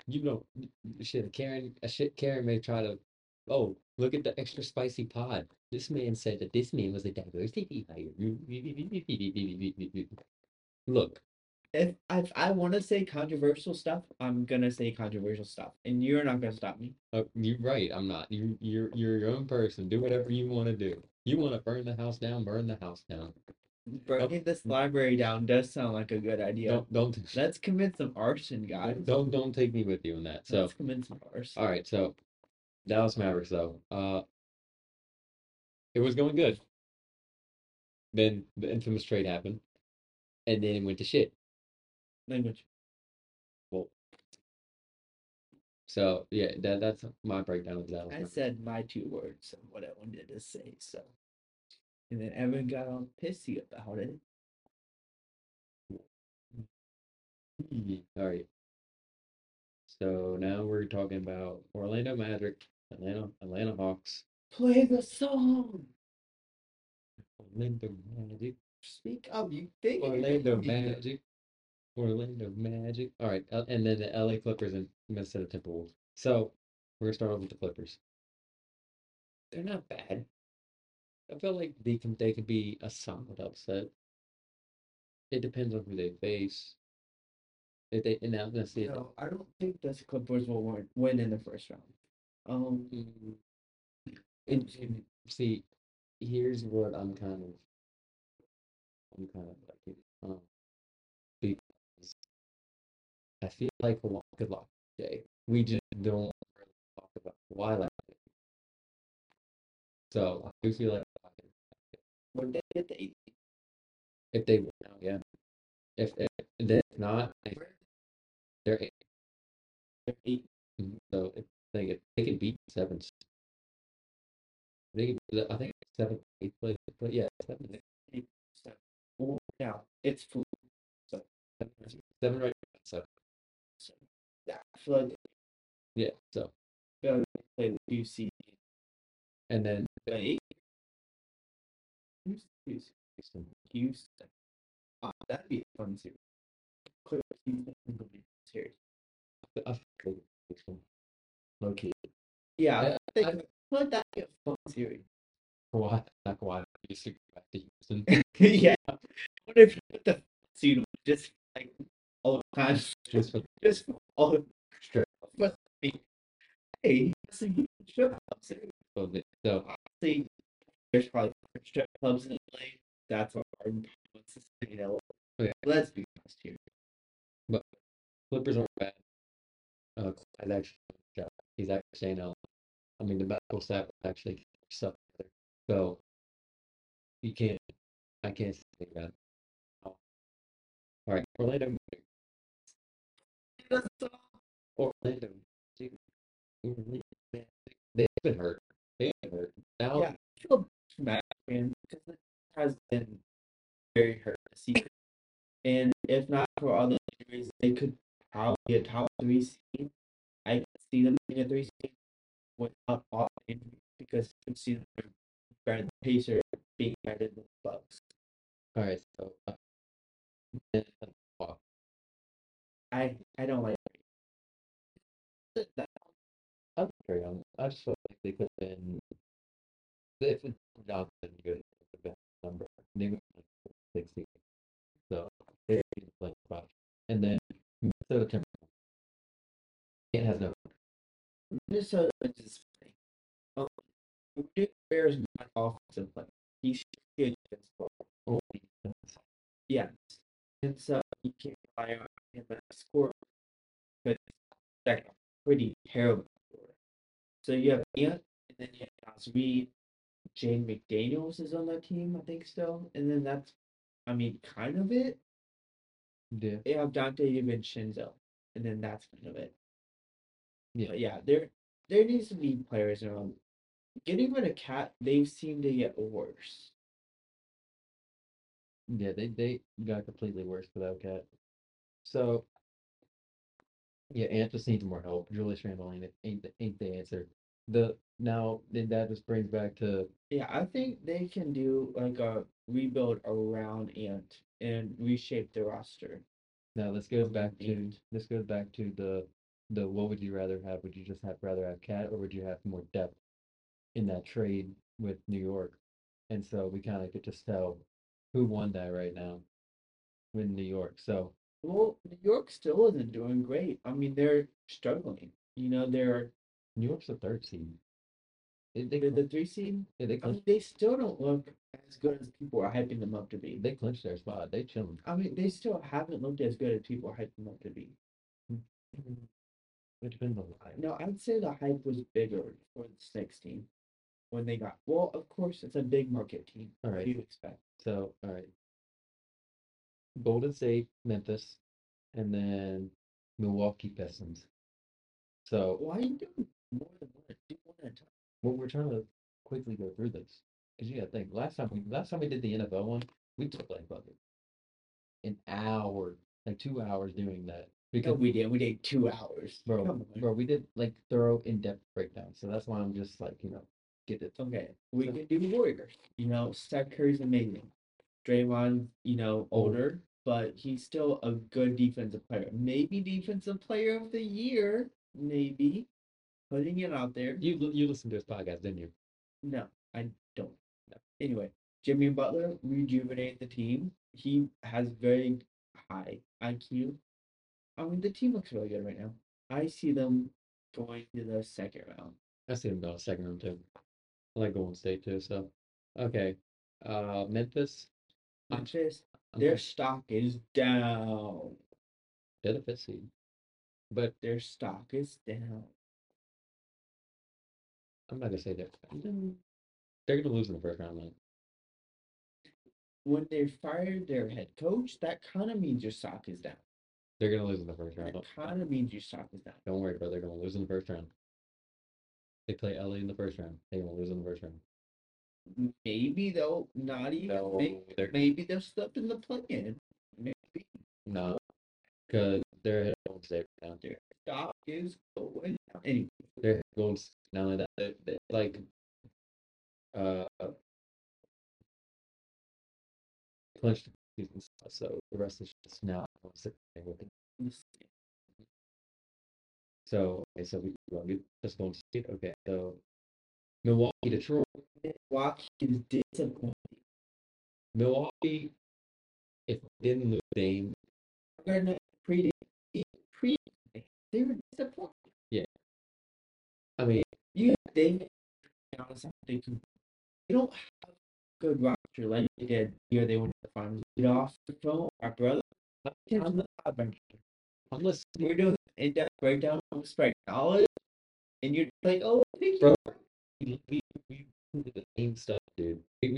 Karen may try to, oh, look at the extra spicy pod. This man said that this man was a diversity hire. Look, If I want to say controversial stuff, I'm gonna say controversial stuff, and you're not gonna stop me. you're right. I'm not. You're your own person. Do whatever you want to do. You want to burn the house down, burn the house down. Burning this library down does sound like a good idea. Don't Let's commit some arson, guys. don't take me with you in that. So Let's commit some arson. all right. So Dallas Mavericks though. It was going good. Then the infamous trade happened, and then it went to shit. Language. Well, so yeah, that's my breakdown of Dallas I Mavericks. said my 2 words of what I wanted to say, so. And then Evan got all pissy about it. All right. So now we're talking about Orlando Magic, Atlanta Hawks, Play the song. Orlando Magic, Speak up, you think Orlando Magic, Orlando Magic. All right, and then the LA Clippers and Minnesota Timberwolves. So we're gonna start off with the Clippers. They're not bad. I feel like they could be a solid upset. It depends on who they face. If they and now let's see. No, I don't think the Clippers will win in the first round. Mm, see, here's what I'm kind of like, because I feel like a lot, good luck, Jay. we just don't really talk about why like it. So I do feel like Would they get the 8? if they win out, yeah. If not, they're eight. They're 8. So if they can beat seven, they can, I think seventh, eighth place, but yeah, seven, 8, 7. Well, now it's full. So, seven right. So so yeah, I feel like yeah, so they play the UC. and then The 8. Who's the UC? Houston. That'd be a fun series. Clear Houston would be a series. I think low key. Yeah, I, I think I, well, that'd be a fun series. Kawhi, not Kawhi, used to go back to Houston. Yeah. What if you put the seed just like all the time? Just for Just for all the strip but hey, he doesn't get strip clubs. of it. So See, there's probably strip clubs in LA. That's what our wants to say, yeah, let's be honest here. but Clippers aren't bad. Kawhi's actually he's actually saying I mean the medical staff actually suck. So you can't I can't say that. All right, Orlando. That's all. Orlando. Dude, Orlando, man, they've been hurt. They've been hurt. Now, Yeah, I feel bad for him because it has been very hurt this season. And if not for all the injuries, they could probably be a top 3 seed. I can see them being a 3 seed without all the injuries because you can see them better the Pacers being better than the Bucks. all right, so well, I don't like that. I'm very young. I just feel like they could have been if it's Johnson good, it would have been a number. They would have been 60. So they didn't play much. And then Minnesota Timberwolves. It has no. Minnesota is just um, Rudy Gobert is not offensive player. He's good defensive player. Oh, Yes. And so you can't rely on him as a scorer because that's pretty terrible. So you have Ant, and then you have Nas Reed. Jane McDaniels is on that team, I think still. And then that's, I mean, kind of it. yeah, They have Dante DiVincenzo, and then that's kind of it. yeah, But yeah, there needs to be players around. Getting rid of Cat, they seem to get worse. yeah. They got completely worse without Cat. So yeah, Ant just needs more help. Julius Randle ain't the answer. The now then that just brings back to Yeah, I think they can do like a rebuild around Ant and reshape the roster. now this goes back around to Ant. the what would you rather have? Would you just have rather have Cat or would you have more depth in that trade with New York? And so we kind of could just tell who won that right now with New York. So Well, New York still isn't doing great. I mean, they're struggling. They're New York's the third seed. they're the 3 seed. They I mean, clinched they still don't look as good as people are hyping them up to be. they clinched their spot. They chilling. I mean, they still haven't looked as good as people are hyping them up to be. It depends on the line. No, I'd say the hype was bigger for the Six team when they got. Well, of course, it's a big market team. All What right. do you expect? So all right. Golden State, Memphis, and then Milwaukee Pistons. So Why are you doing more than one? Do one at a time. well, we're trying to quickly go through this because you got to think. Last time we did the NFL one, we took like an hour, like 2 hours doing that No, because we did. We did 2 hours. bro, Come on. bro, we did like thorough in-depth breakdown. So that's why I'm just like get it. Okay, we So- can do Warriors. Steph Curry's amazing. Draymond, older, but he's still a good defensive player. Maybe defensive player of the year. Maybe putting it out there. You listened to his podcast, didn't you? No, I don't. No. Anyway, Jimmy Butler rejuvenated the team. He has very high IQ. I mean, the team looks really good right now. I see them going to the second round. I see him go second round too. I like Golden State too. So okay, Memphis. I'm, Memphis, I'm their stock is down. they're the fifth seed. but their stock is down. I'm not gonna say that. They're gonna lose in the first round, though. When they fired their head coach, that kind of means your stock is down. They're gonna lose in the first round. That kind of means your stock is down. Don't worry, bro. They're gonna lose in the first round. They play LA in the first round. They're gonna lose in the first round. Maybe they'll not even No, maybe they'll slip in the play-in. Maybe no, because their head going stay down. their stock is going down. Anyway, Their head going not only that they like uh clinched the season, so the rest is just now with it. So okay, so we just going to see. Okay, so Milwaukee, Detroit. Milwaukee is disappointing. Milwaukee, if they didn't lose Dame, We're gonna pre pre they were disappointing. yeah. I mean, You they honest, they can they don't have a good roster like they did the year they went to the finals. Lead off the phone, our brother. I'm not bench. unless We're doing in-depth breakdown of spec knowledge, and you're like, oh, thank bro, you. we did the same stuff, dude.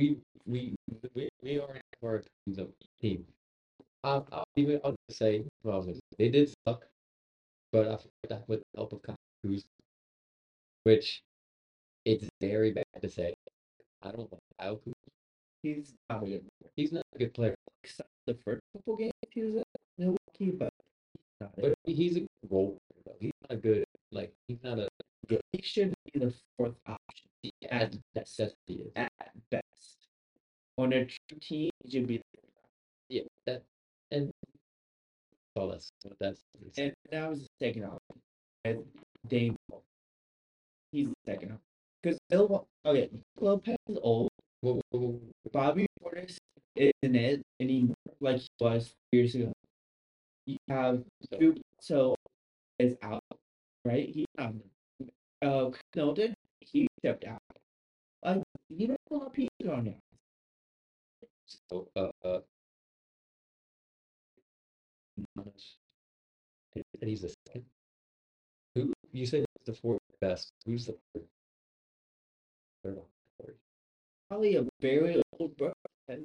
We already have our team. I'll just say, well, they did suck, but I feel like that with the help of Kyle Kuzma, which it's very bad to say. I don't like Kyle Kuzma. He's not a good. He's not a good player, Except the first couple games he was at Milwaukee, but he's not but he's a good role player, though. He's not good. Like he's not a good. he should be the fourth option At best, he is. at best. On a true team, he should be. Yeah, that and all that's And that was the second option. And Dame, he's the second option. Because okay, Lopez is old. Bobby Portis isn't it anymore like he was years ago. You have so is out, right? He's not. Milton, he stepped out. Like you don't have a lot of pieces on there. so Giannis, and he's the second. Who you said is the fourth best? Who's the third? Third. Probably a very old bro.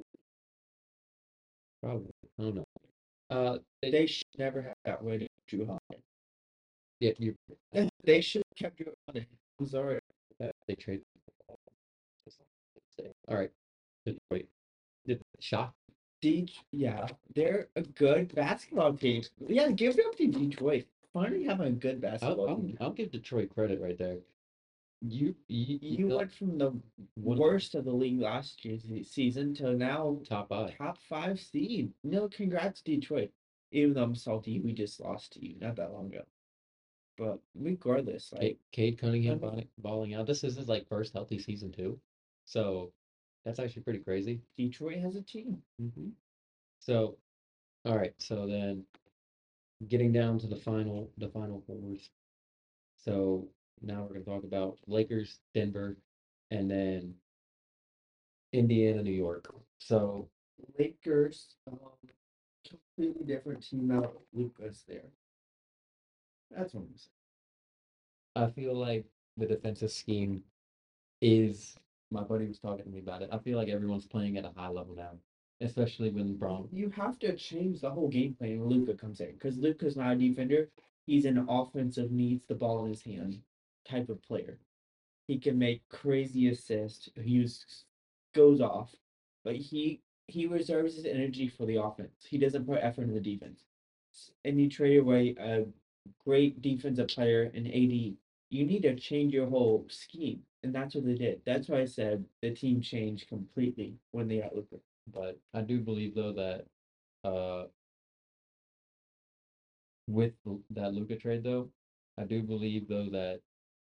Probably. I don't know. They should never have got rid of Drew Holiday. Yeah, you. They should have kept Drew Holiday. I'm sorry. They trade. All right. Wait. Did shock? Yeah, they're a good basketball team. Yeah, give it up to Detroit. Finally having a good basketball team. I'll give Detroit credit right there. You went from the worst of the league last year's season to now top five seed. No, congrats Detroit. Even though I'm salty, we just lost to you not that long ago. But regardless, like Cade Cunningham balling out. This is his like first healthy season too, so that's actually pretty crazy. Detroit has a team. So, all right. So then, getting down to the final fours. So now we're gonna talk about Lakers, Denver, and then Indiana, New York. So Lakers, completely different team now. Luka's there. That's what I'm saying. I feel like the defensive scheme is. My buddy was talking to me about it. I feel like everyone's playing at a high level now, especially when Brown. You have to change the whole game plan when Luka comes in because Luka's not a defender. He's an offensive, needs the ball in his hand type of player. He can make crazy assists. Goes off, but he reserves his energy for the offense. He doesn't put effort in the defense. And you trade away a great defensive player in AD. You need to change your whole scheme, and that's what they did. That's why I said the team changed completely when they got Luka. But I do believe though that with that Luka trade though, I do believe though that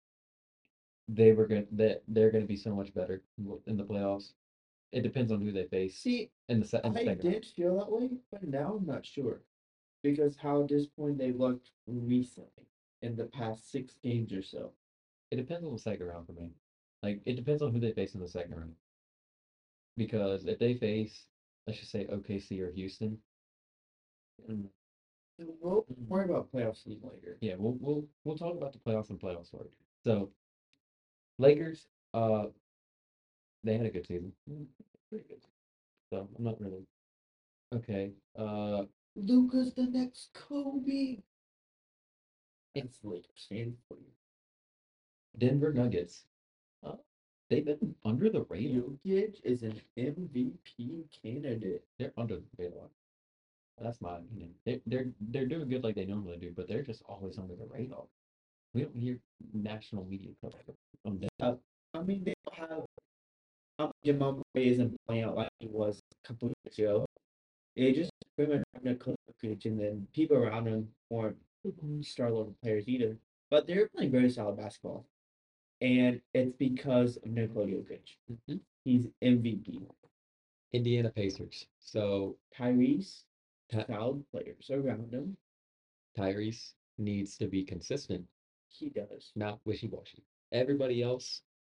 they're gonna be so much better in the playoffs. It depends on who they face. See, in the I second did feel that way, but now I'm not sure because how disappointed they looked recently in the past 6 games or so. It depends on the second round for me. Like it depends on who they face in the second round. Because if they face, let's just say OKC or Houston, We'll worry about playoffs later. Yeah, we'll talk about the playoffs and playoffs later. So Lakers, they had a good season. Pretty good. So I'm not really okay. Luca's the next Kobe. It's Lakers fan for you. Denver Nuggets. Uh, they've been under the radar. Jokic is an MVP candidate. They're under the radar. That's my opinion. They're doing good like they normally do, but they're just always under the radar. We don't hear national media coverage on them. I mean, they have Jamal Murray isn't playing out like he was a couple years ago. They just pretty much having a coach, and then people around him weren't star level players either. But they're playing very solid basketball, and it's because of Nikola Jokic. Mhm. He's MVP. Indiana Pacers. So Tyrese, Ty- solid players around him. Tyrese needs to be consistent, He does. not wishy-washy. Everybody else,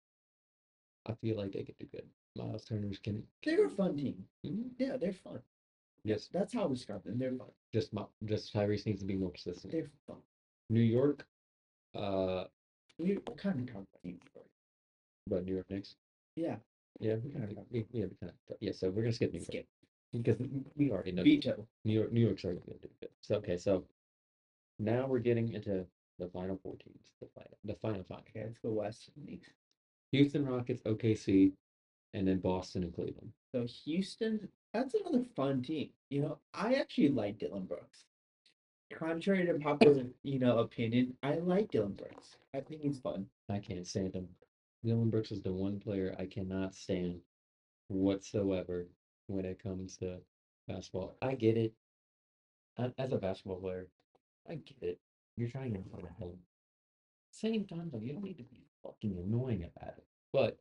I feel like they could do good. Miles Turner's can. They're a fun team. Mhm. Yeah, they're fun. Yes, That's how I describe them. They're fun. just Tyrese needs to be more consistent. They're fun. New York, uh, We kind of talk about New York. but New York Knicks. Yeah, Yeah, we kind of talk. yeah, we kind of, yeah. So we're gonna skip New York Skip. because we already know Veto. New York's already gonna do good. So okay, so now we're getting into the final four teams, the final five. Okay, let's go West. Houston Rockets, OKC, and then Boston and Cleveland. So Houston, that's another fun team. I actually like Dylan Brooks. Contrary to popular, opinion, I like Dylan Brooks. I think he's fun. I can't stand him. Dylan Brooks is the one player I cannot stand whatsoever when it comes to basketball. I get it. As a basketball player, I get it. You're trying to find a home. Same time though, you don't need to be fucking annoying about it. But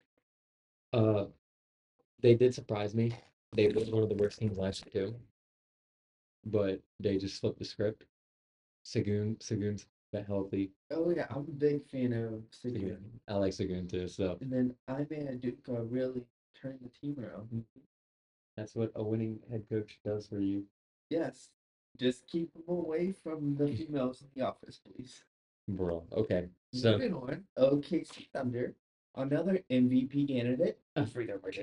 uh they did surprise me. They were one of the worst teams last year too. But they just flipped the script. Sagoon's that healthy. Oh yeah, I'm a big fan of Sagoon. I like Sagoon too, so And then Ime Aduka really turned the team around. that's what a winning head coach does for you. Yes. Just keep them away from the females in the office, please. Bro. Okay. So Moving on. OKC Thunder. Another MVP candidate. free throw margin.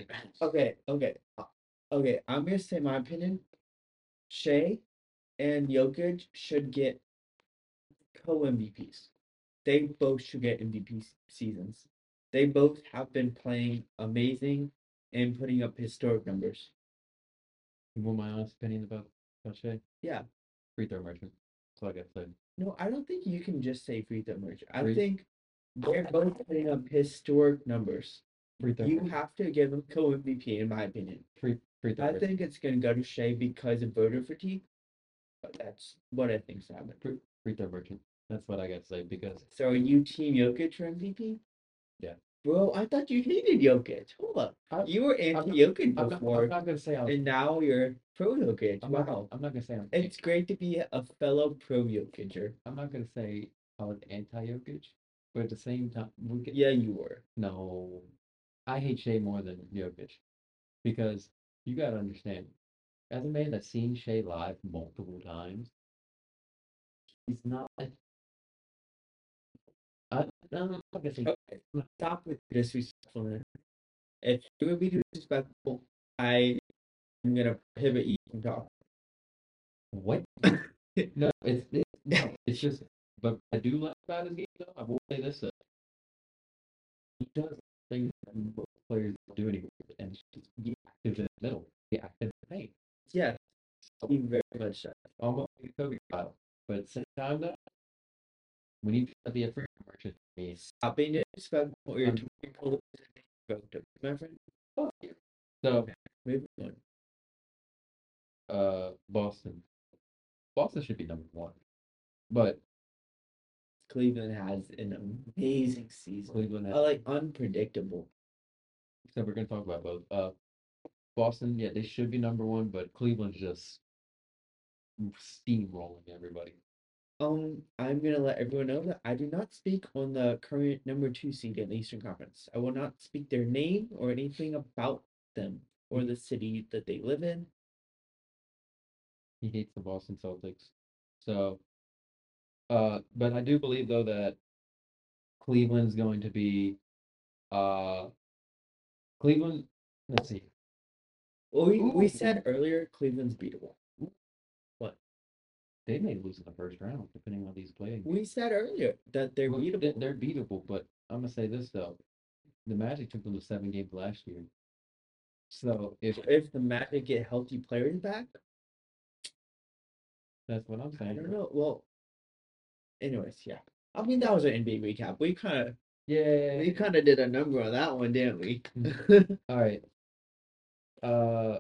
Okay. I'm gonna say my opinion. Shea and Jokic should get co-MVPs. They both should get MVP seasons. They both have been playing amazing and putting up historic numbers. You want my honest opinion about Shea? Yeah. Free throw margin. That's all I gotta say. No, I don't think you can just say free throw margin. I Free- think they're both putting up historic numbers. Free throw You margin. have to give them co-MVP, in my opinion. Free throw I margin. think it's gonna go to Shea because of voter fatigue, but that's what I think's happening. Free throw margin. That's what I gotta say because So are you Team Jokic for MVP? Yeah. Bro, I thought you hated Jokic. Hold up. You were anti-Jokic before, I'm not gonna say and now you're pro Jokic. I'm Wow. not gonna say I'm It's great to be a fellow pro Jokicer. I'm not gonna say I was anti-Jokic, but at the same time, Yeah, you were. no, I hate Shea more than Jokic because you gotta understand, as a man that's seen Shea live multiple times, he's not. I'm not gonna say Okay, stop with disrespectfulness. If you're gonna be disrespectful, I am gonna prohibit you from talking. what. No, no, it's just. But I do like about his game though. I will say this: he does things that most players don't do anymore, and it's just be active in the middle, be active in the paint. Yeah, he very much does. Almost like a Kobe style. But at the same time, though, we need to be a free merchant. Stop being disrespectful. You're Um, talking political, my friend. So, Moving on. Boston. Boston should be number one. But Cleveland has an amazing season. Cleveland has, Like unpredictable. so we're going to talk about both. Boston, yeah, they should be number one, but Cleveland's just steamrolling everybody. I'm gonna let everyone know that I do not speak on the current number 2 seed in the Eastern Conference. I will not speak their name or anything about them or the city that they live in. He hates the Boston Celtics. So, but I do believe though that Cleveland's going to be uh Cleveland. Let's see. Well, we Ooh, said earlier Cleveland's beatable. What? they may lose in the first round depending on these playing. We said earlier that they're Well, beatable. they're beatable, but I'm gonna say this though: the Magic took them to 7 games last year. So If the Magic get healthy players back, that's what I'm I saying. don't know. Well, anyways, yeah. I mean, that was an NBA recap. Yeah. We kind of did a number on that one, didn't we? All right. Uh,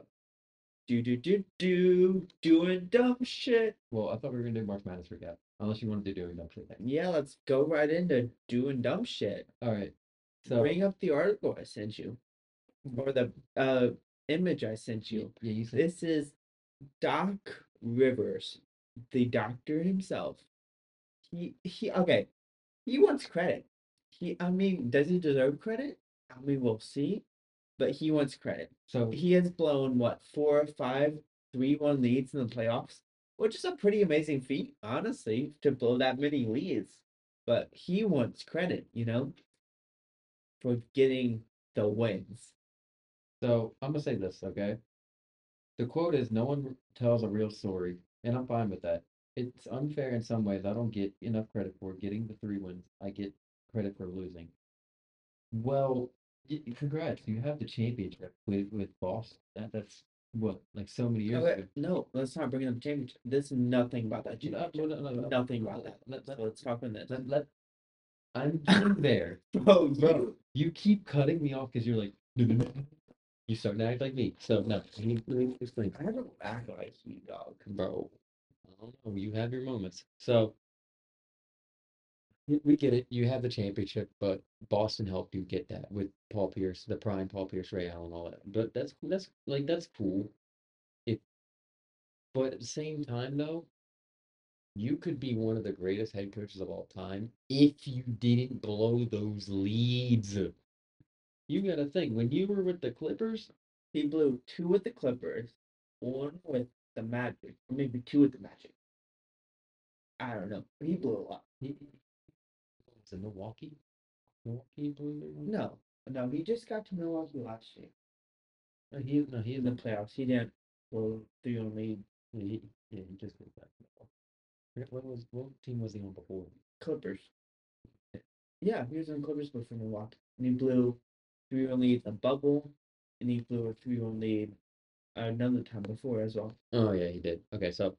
Doing dumb shit. well, I thought we were gonna do March Madness recap, unless you wanted to do dumb shit next. Yeah, let's go right into doing dumb shit. All right. So Bring up the article I sent you, or the image I sent you. yeah, you said This is Doc Rivers, the doctor himself. He okay. He wants credit. I mean, does he deserve credit? I mean, we'll see. But he wants credit. so. He has blown what 4 or 5 3-1 leads in the playoffs, which is a pretty amazing feat, honestly, to blow that many leads. But he wants credit, for getting the wins. So I'm gonna say this, okay? The quote is, "No one tells a real story," and I'm fine with that. It's unfair in some ways. I don't get enough credit for getting the 3 wins. I get credit for losing. Well, congrats! You have the championship with Boston. That's what, like so many years Okay, ago. no, let's not bring up the championship. There's nothing about that No, championship. no. Nothing about that. Let, So let's talk on this. I'm getting there. Bro, Bro, you keep cutting me off because you're like, "No, no, no." You start to act like me. So no, let me explain. I don't act like you, dog. Bro, I don't know. You have your moments. So we get it. You have the championship, but Boston helped you get that with Paul Pierce, the prime Paul Pierce, Ray Allen, all that. But that's cool. If but at the same time though, you could be one of the greatest head coaches of all time if you didn't blow those leads. You gotta think when you were with the Clippers. He blew 2 with the Clippers, 1 with the Magic, or maybe 2 with the Magic. I don't know. He blew a lot. He was in Milwaukee. Milwaukee blew their one. No, no, he just got to Milwaukee last year No, he in is the playoffs. He didn't blow 3-1 lead. he just moved back. What team was he on before? Clippers. Yeah, he was in Clippers before Milwaukee. And he blew 3-1 lead in the bubble, and he blew a 3-1 lead another time before as well. Oh yeah, he did. Okay, so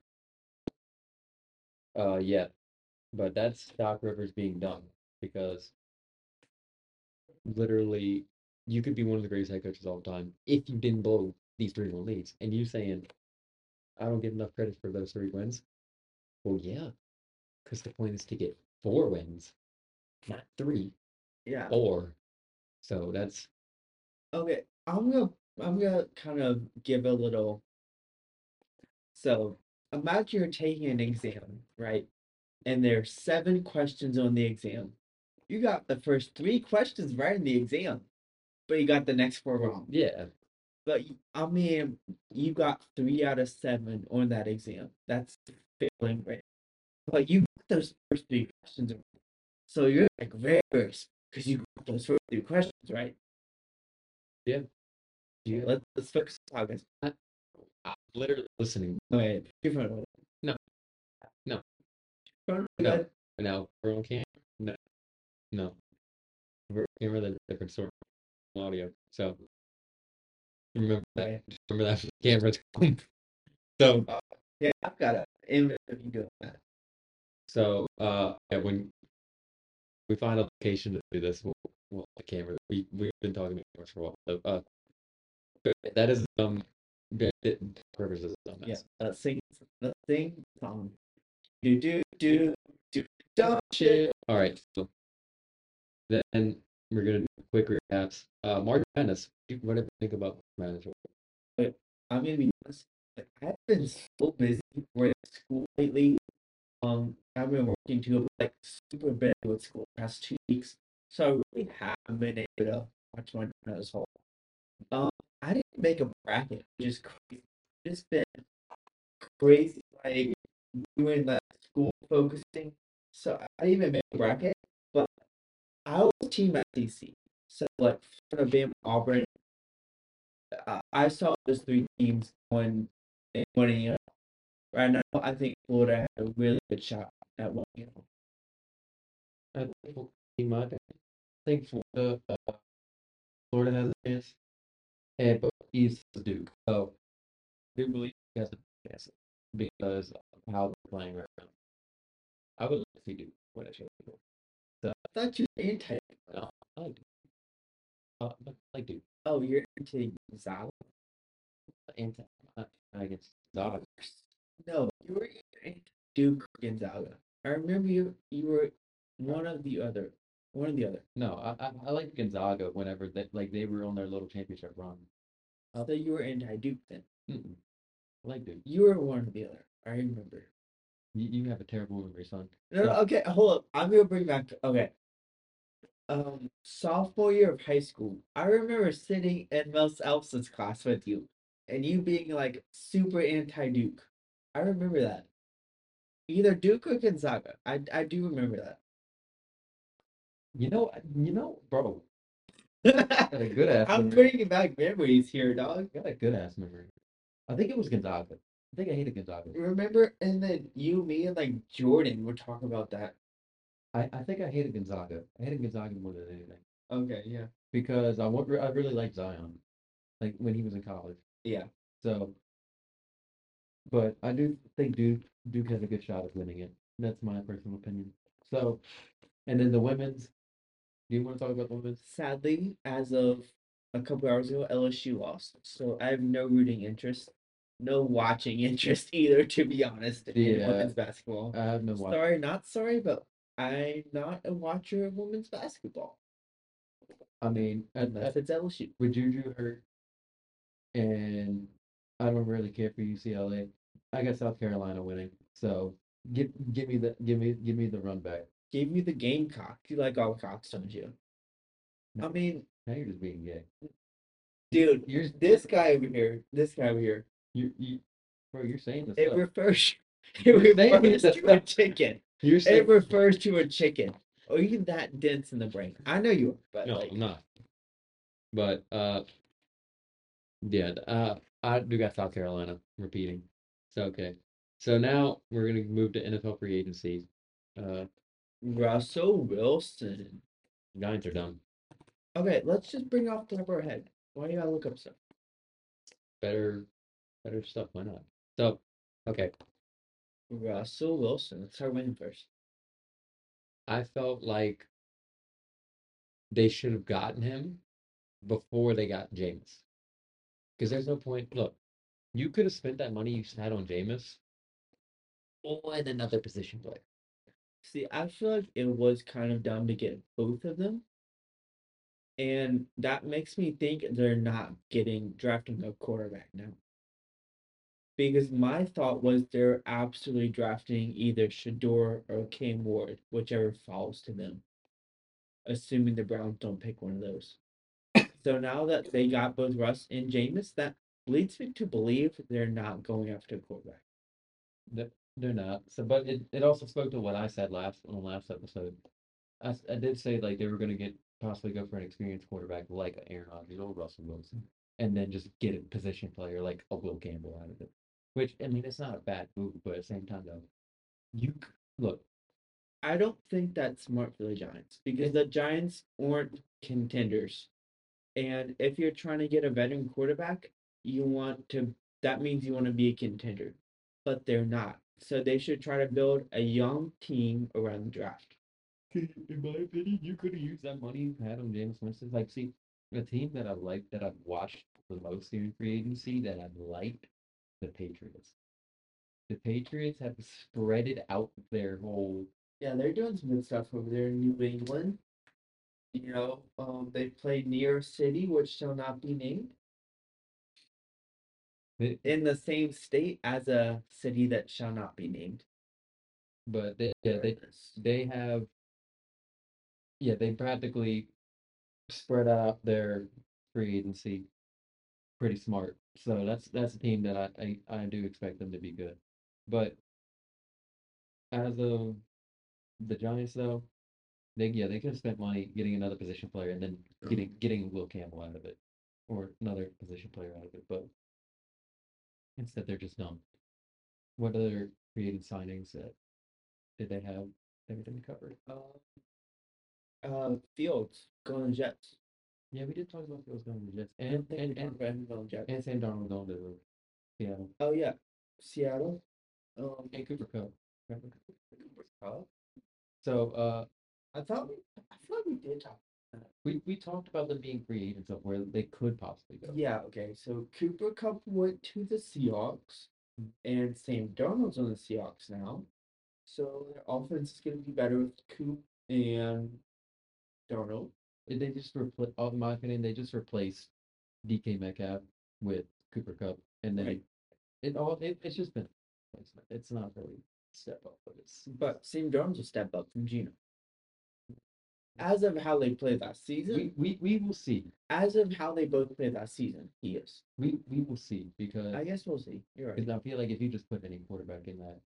yeah, but that's Doc Rivers being dumb because literally you could be one of the greatest head coaches of all time if you didn't blow these 3-1 leads. And you saying I don't get enough credit for those 3 wins. Well, yeah, because the point is to get 4 wins, not 3, Yeah. 4. So that's Okay, I'm gonna kind of give a little. So imagine you're taking an exam, right? And there's 7 questions on the exam. You got the first 3 questions right in the exam, but you got the next 4 wrong. yeah. But I mean, you got 3 out of 7 on that exam. That's failing rate. But you got those first 3 questions wrong. So you're like Rivers because you got those first 3 questions right. Yeah. Yeah, let's focus on this. I'm literally listening. Okay, your phone. No, no, Phone, no. Now we're on camera. No, no. We're on camera. That's a different sort of audio. So remember that. Okay. Just remember that camera. So Yeah, I've got a image of you doing that. so yeah, when we find a location to do this, we'll the camera. We've been talking about cameras for a while. So that is purpose is a Yeah, dumbass. sing song. Do dumb shit. All right. So then we're gonna do quick recaps. March Madness. What do you think about March Madness? But I'm gonna be honest. Like, I've been so busy with school lately. I've been working too, like super busy with school the past 2 weeks, so I really haven't been able to watch my as whole. I didn't make a bracket, which is crazy. It's been crazy, like doing that school focusing. So I didn't even make a bracket, but I was team SEC. So like Florida, Bama, Auburn. I saw those three teams going and winning it. Right now, I think Florida had a really good shot at winning it. I think in my opinion, I think Florida has a chance, and but East is Duke. So I do believe he has a chance because of how they're playing right now. I would like to see Duke win a championship. So I thought you were anti. no, I like Duke. But I like Duke. Oh, you're anti Gonzaga? And I guess Zaga. No, you were anti Duke Gonzaga. I remember you were one of the other. One of the other. No, I like Gonzaga whenever they were on their little championship run. So you were anti Duke then. Mm-mm. I like Duke. You were one or the other. I remember. You have a terrible memory, son. No, no, So okay, hold up. I'm gonna bring back. Okay, sophomore year of high school, I remember sitting in Mel Elson's class with you, and you being like super anti-Duke. I remember that. Either Duke or Gonzaga. I do remember bro, that. got a good ass I'm memory. bringing back memories here, dog. Got a good ass memory. I think it was Gonzaga. I think I hated Gonzaga. Remember, and then you, me, and like Jordan would talk about that. I think I hated Gonzaga. I hated Gonzaga more than anything Okay, yeah, because I really liked Zion, like when he was in college. yeah. So, but I do think Duke has a good shot at winning it. That's my personal opinion. So, and then the women's. Do you want to talk about the women's? Sadly, as of a couple hours ago, LSU lost. So I have no rooting interest, no watching interest either, to be honest, in Yeah, women's basketball. I have been watching. Sorry, not sorry, but I'm not a watcher of women's basketball I mean, unless it's LSU. with Juju hurt, and I don't really care for UCLA. I got South Carolina winning. So give me the run back. Give me the Gamecock. You like all cocks, don't you? I No, mean, now you're just being gay. dude, You're this guy over here, you bro. You're saying this it stuff. refers, it You're saying refers this to a stuff. chicken. You're saying It refers to a chicken. Are you that dense in the brain? I know you are, but no, like, I'm not. But yeah, I do got South Carolina repeating. So okay. So now we're gonna move to NFL free agency. Uh, Russell Wilson. Giants are done. Okay, let's just bring off the top of our head. Why do you gotta look up stuff? Better better stuff. Why not? So okay. Russell Wilson. Let's start with him first. I felt like they should have gotten him before they got Jameis. Because there's no point. Look, you could have spent that money you had on Jameis on another position player. See, I feel like it was kind of dumb to get both of them. And that makes me think they're not getting drafting a quarterback now. Because my thought was they're absolutely drafting either Shador or Cam Ward, whichever falls to them, assuming the Browns don't pick one of those. So now that they got both Russ and Jameis, that leads me to believe they're not going after a quarterback. They're not. So, but it also spoke to what I said on the last episode. I did say like they were going to get possibly go for an experienced quarterback like Aaron Rodgers or Russell Wilson, and then just get a position player like a Will Campbell out of it. Which I mean, it's not a bad move, but at the same time though, look. I don't think that's smart for the Giants because the Giants aren't contenders. And if you're trying to get a veteran quarterback, you want to that means you want to be a contender. But they're not. So they should try to build a young team around the draft. In my opinion, you could have used that money you had on James Winston. Like, see, the team that I like that I've watched the most in free agency that I've liked, the Patriots. The Patriots have spreaded out their whole. Yeah, they're doing some good stuff over there in New England. They play New York City, which shall not be named, They, in the same state as a city that shall not be named. but they have they practically spread out their free agency pretty smart. So that's a team that I do expect them to be good. But As of the Giants, though, they could have spent money getting another position player and then getting Will Campbell out of it, or another position player out of it. But instead, they're just dumb. What other creative signings that did they have everything covered? Fields going to Jets. Yeah, we did talk about Fields going to the Jets, I don't think we talked about him going to Jets. and Sam Darnold going to the Seattle Oh yeah, Seattle. and Cooper Cup. Remember? Cooper Kupp. So I feel like we did talk about that. we talked about them being free agents of where they could possibly go. Yeah, okay. So Cooper Kupp went to the Seahawks, and Sam Darnold's on the Seahawks now. So their offense is going to be better with Coop and Darnold. They just replace, in my opinion, they just replaced DK Metcalf with Cooper Cup, and then Right. it's just been a replacement. It's not really a step up, but it's But Sam Darnold's a step up from Gino. As of how they played last season, we will see. as of how they both played last season, he is. We will see because I guess we'll see. You're right. because I feel like if you just put any quarterback in that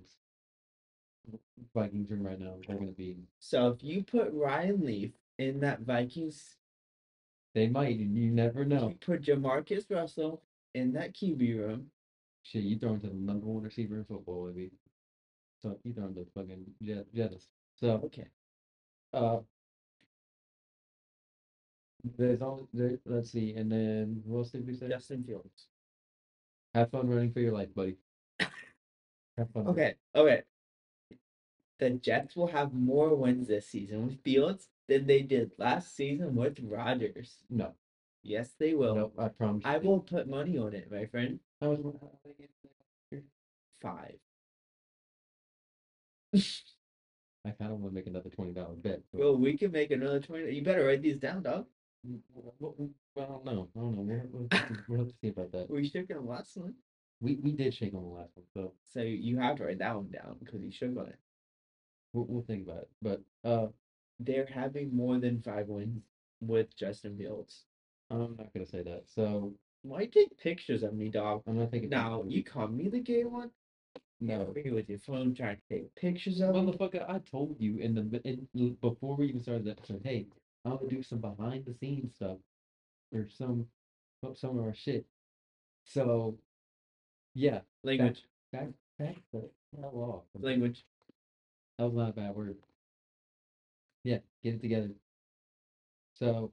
Vikings room right now, they're gonna be So if you put Ryan Leaf in that Vikings, they might, and you never know. you put Jamarcus Russell in that QB room. Shit, you throw into the number one receiver in football, maybe. So you throw into fucking Jets. So Okay. uh there's all there, let's see, and then what else did we say? Justin Fields. Have fun running for your life, buddy. Have fun. Okay. Okay. The Jets will have more wins this season with Fields than they did last season with Rodgers. No. Yes, they will. No, I promise I you. will put money on it, my friend. How was how they get here? 5. I kind of want to make another $20 bet. But Well, we can make another 20. You better write these down, dog. well, I don't know. I don't know. We'll have to see about that. We shook on the last one. We did shake on the last one, so So you have to write that one down because you shook on it. we'll think about it. But They're having more than 5 wins with Justin Fields. I'm not gonna say that. So Why take pictures of me, dog? I'm not thinking. Now, you call me the gay one? No. Over here with your phone trying to take pictures of me? Motherfucker, I told you before we even started the episode, hey, I'm gonna do some behind the scenes stuff or some of our shit. So yeah, Language. back the hell off. Language. That was not a bad word. Yeah, get it together. So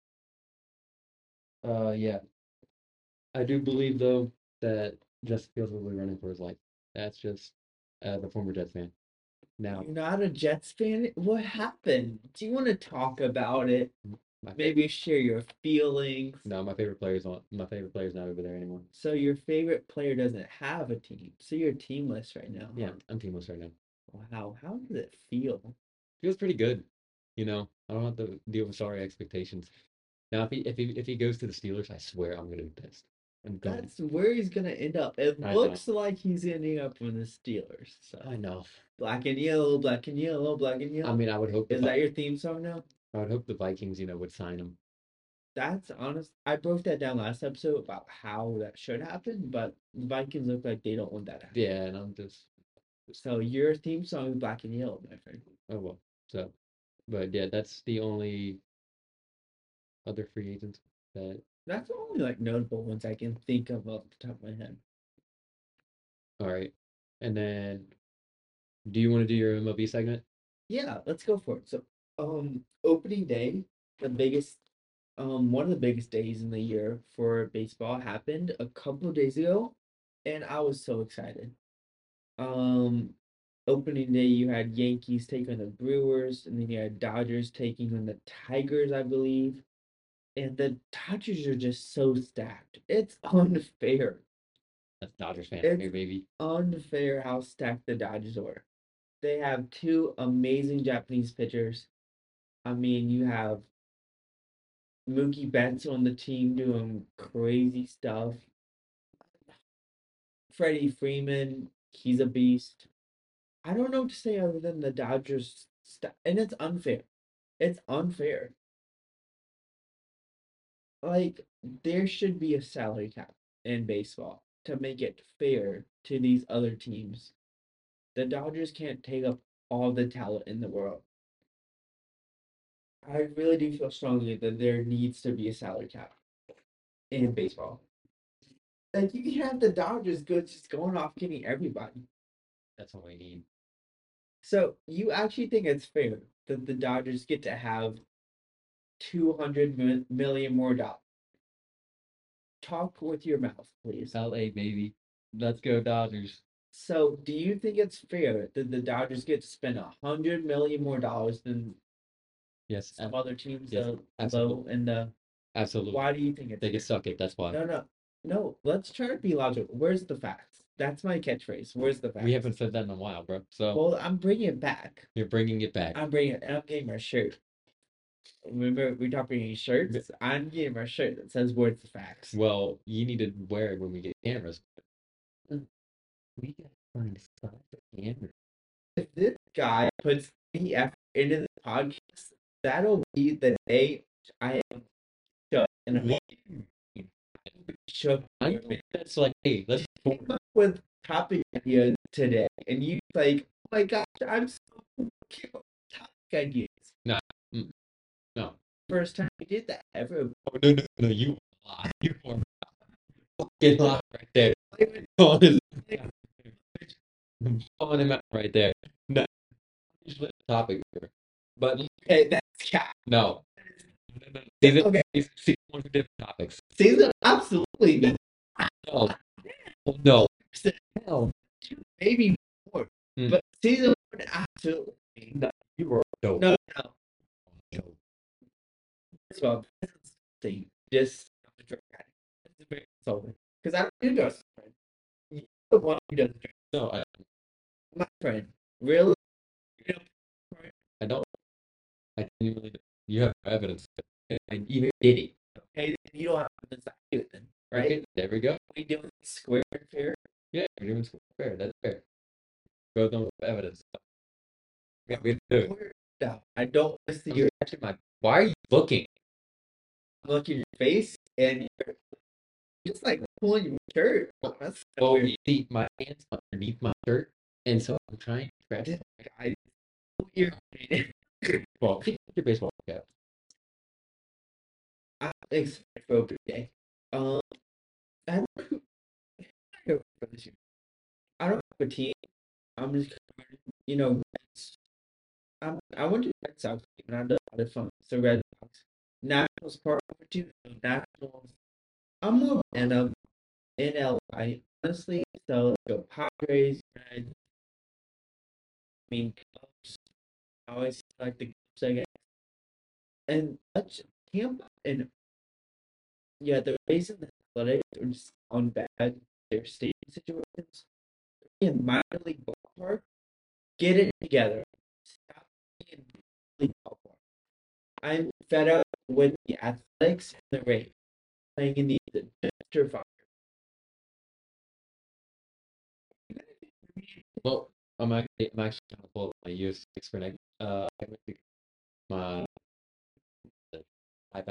yeah, I do believe though that Justin Fields will be running for his life. That's just the former Jets fan. Now, You're not a Jets fan? What happened? Do you want to talk about it? my Maybe share your feelings. no, my favorite player's not over there anymore. So your favorite player doesn't have a team. So you're teamless right now. Yeah, I'm teamless right now. Wow. How does it feel? Feels pretty good. You know, I don't have to deal with sorry expectations. Now, if he goes to the Steelers, I swear I'm gonna be pissed. I'm going. That's where he's gonna end up. It I looks like he's ending up with the Steelers. So I know. black and yellow, black and yellow, black and yellow. I mean, I would hope Is that your theme song now? I would hope the Vikings, would sign him. That's honest. I broke that down last episode about how that should happen, but the Vikings look like they don't want that to happen. Yeah, and I'm just So your theme song is black and yellow, my friend. oh well. So, but yeah, that's the only other free agents that. That's the only like notable ones I can think of off the top of my head. All right, and then do you want to do your MLB segment? Yeah, let's go for it. So, opening day, the biggest, one of the biggest days in the year for baseball happened a couple of days ago, and I was so excited. Um, Opening day, you had Yankees taking on the Brewers, and then you had Dodgers taking on the Tigers, I believe. And the Dodgers are just so stacked. It's unfair. That's Dodgers fan It's here, baby. unfair how stacked the Dodgers are. They have 2 amazing Japanese pitchers. I mean, you have Mookie Betts on the team doing crazy stuff. Freddie Freeman, he's a beast. I don't know what to say other than the Dodgers and it's unfair. It's unfair. Like there should be a salary cap in baseball to make it fair to these other teams the Dodgers can't take up all the talent in the world. I really do feel strongly that there needs to be a salary cap in baseball. Like you can have the Dodgers go just going off getting everybody. That's all we need. So you actually think it's fair that the Dodgers get to have 200 million more dollars? Talk with your mouth, please. LA, baby. Let's go Dodgers. So, do you think it's fair that the Dodgers get to spend 100 million more dollars than Yes, some other teams yes, low absolutely. in the? Absolutely. Why do you think it's They can suck it, that's why. no? Let's try to be logical. Where's the facts? That's my catchphrase. Where's the facts? We haven't said that in a while, bro. So Well, I'm bringing it back. you're bringing it back. I'm bringing it, and I'm getting my shirt. Remember, we talked about shirts. I'm getting my shirt that says "Where's the facts." Well, you need to wear it when we get cameras. We gotta find a spot for cameras. If this guy puts any effort into the podcast, that'll be the day I am shook. And I'm shook. I know that's like, hey, let's Came up with topic ideas today, and you like, oh my gosh, I'm so came up with topic ideas. no, no. First time we did that ever. Oh, no, you lie. You are fucking lie right there. Calling calling him out right there. No, just let the topic here. But Okay, that's cat. no. Season, Okay. season one for different topics. Season absolutely not. No, no, hell, Maybe more, Mm. but season one absolutely. no. You were dope. No. Dope. First of all, this is thing. Just I'm a drug addict. This is very insulting because I don't do drugs, friend. You're the one who does drugs. No, My friend, really? You know, I don't. I genuinely don't. You have no evidence. I even did it. okay, then you don't have evidence to do it then, right? Okay, there we go. We doing square and fair. Yeah, you're doing fair. That's fair. Go on with evidence. Yeah, we do it. No, I don't want to see your You're actually my. Why are you looking? look in your face and you're just like pulling your shirt. That's so Well, weird. you see my hands underneath my shirt, and so I'm trying to grab. This guy is so irritated. Well, take your baseball cap. I'm excited for open day. I don't know for this year. I don't have a team. I'm just, you know, I went to the Red Sox game and I had a lot of fun. So Red Sox. Nationals part number two. So Nationals. I'm more and in LA, honestly. So let's go Padres, Reds. I mean, Cubs. I always like the Cubs, I guess. And Tampa and yeah, the Rays and the Athletics are just on bad their stadium situations. In minor league ballpark, get it together. Stop being league ballpark. I'm fed up with the Athletics and the Rays playing in the dumpster fire. Well, I'm actually trying to pull up my US6 for next. I went to my the iPad.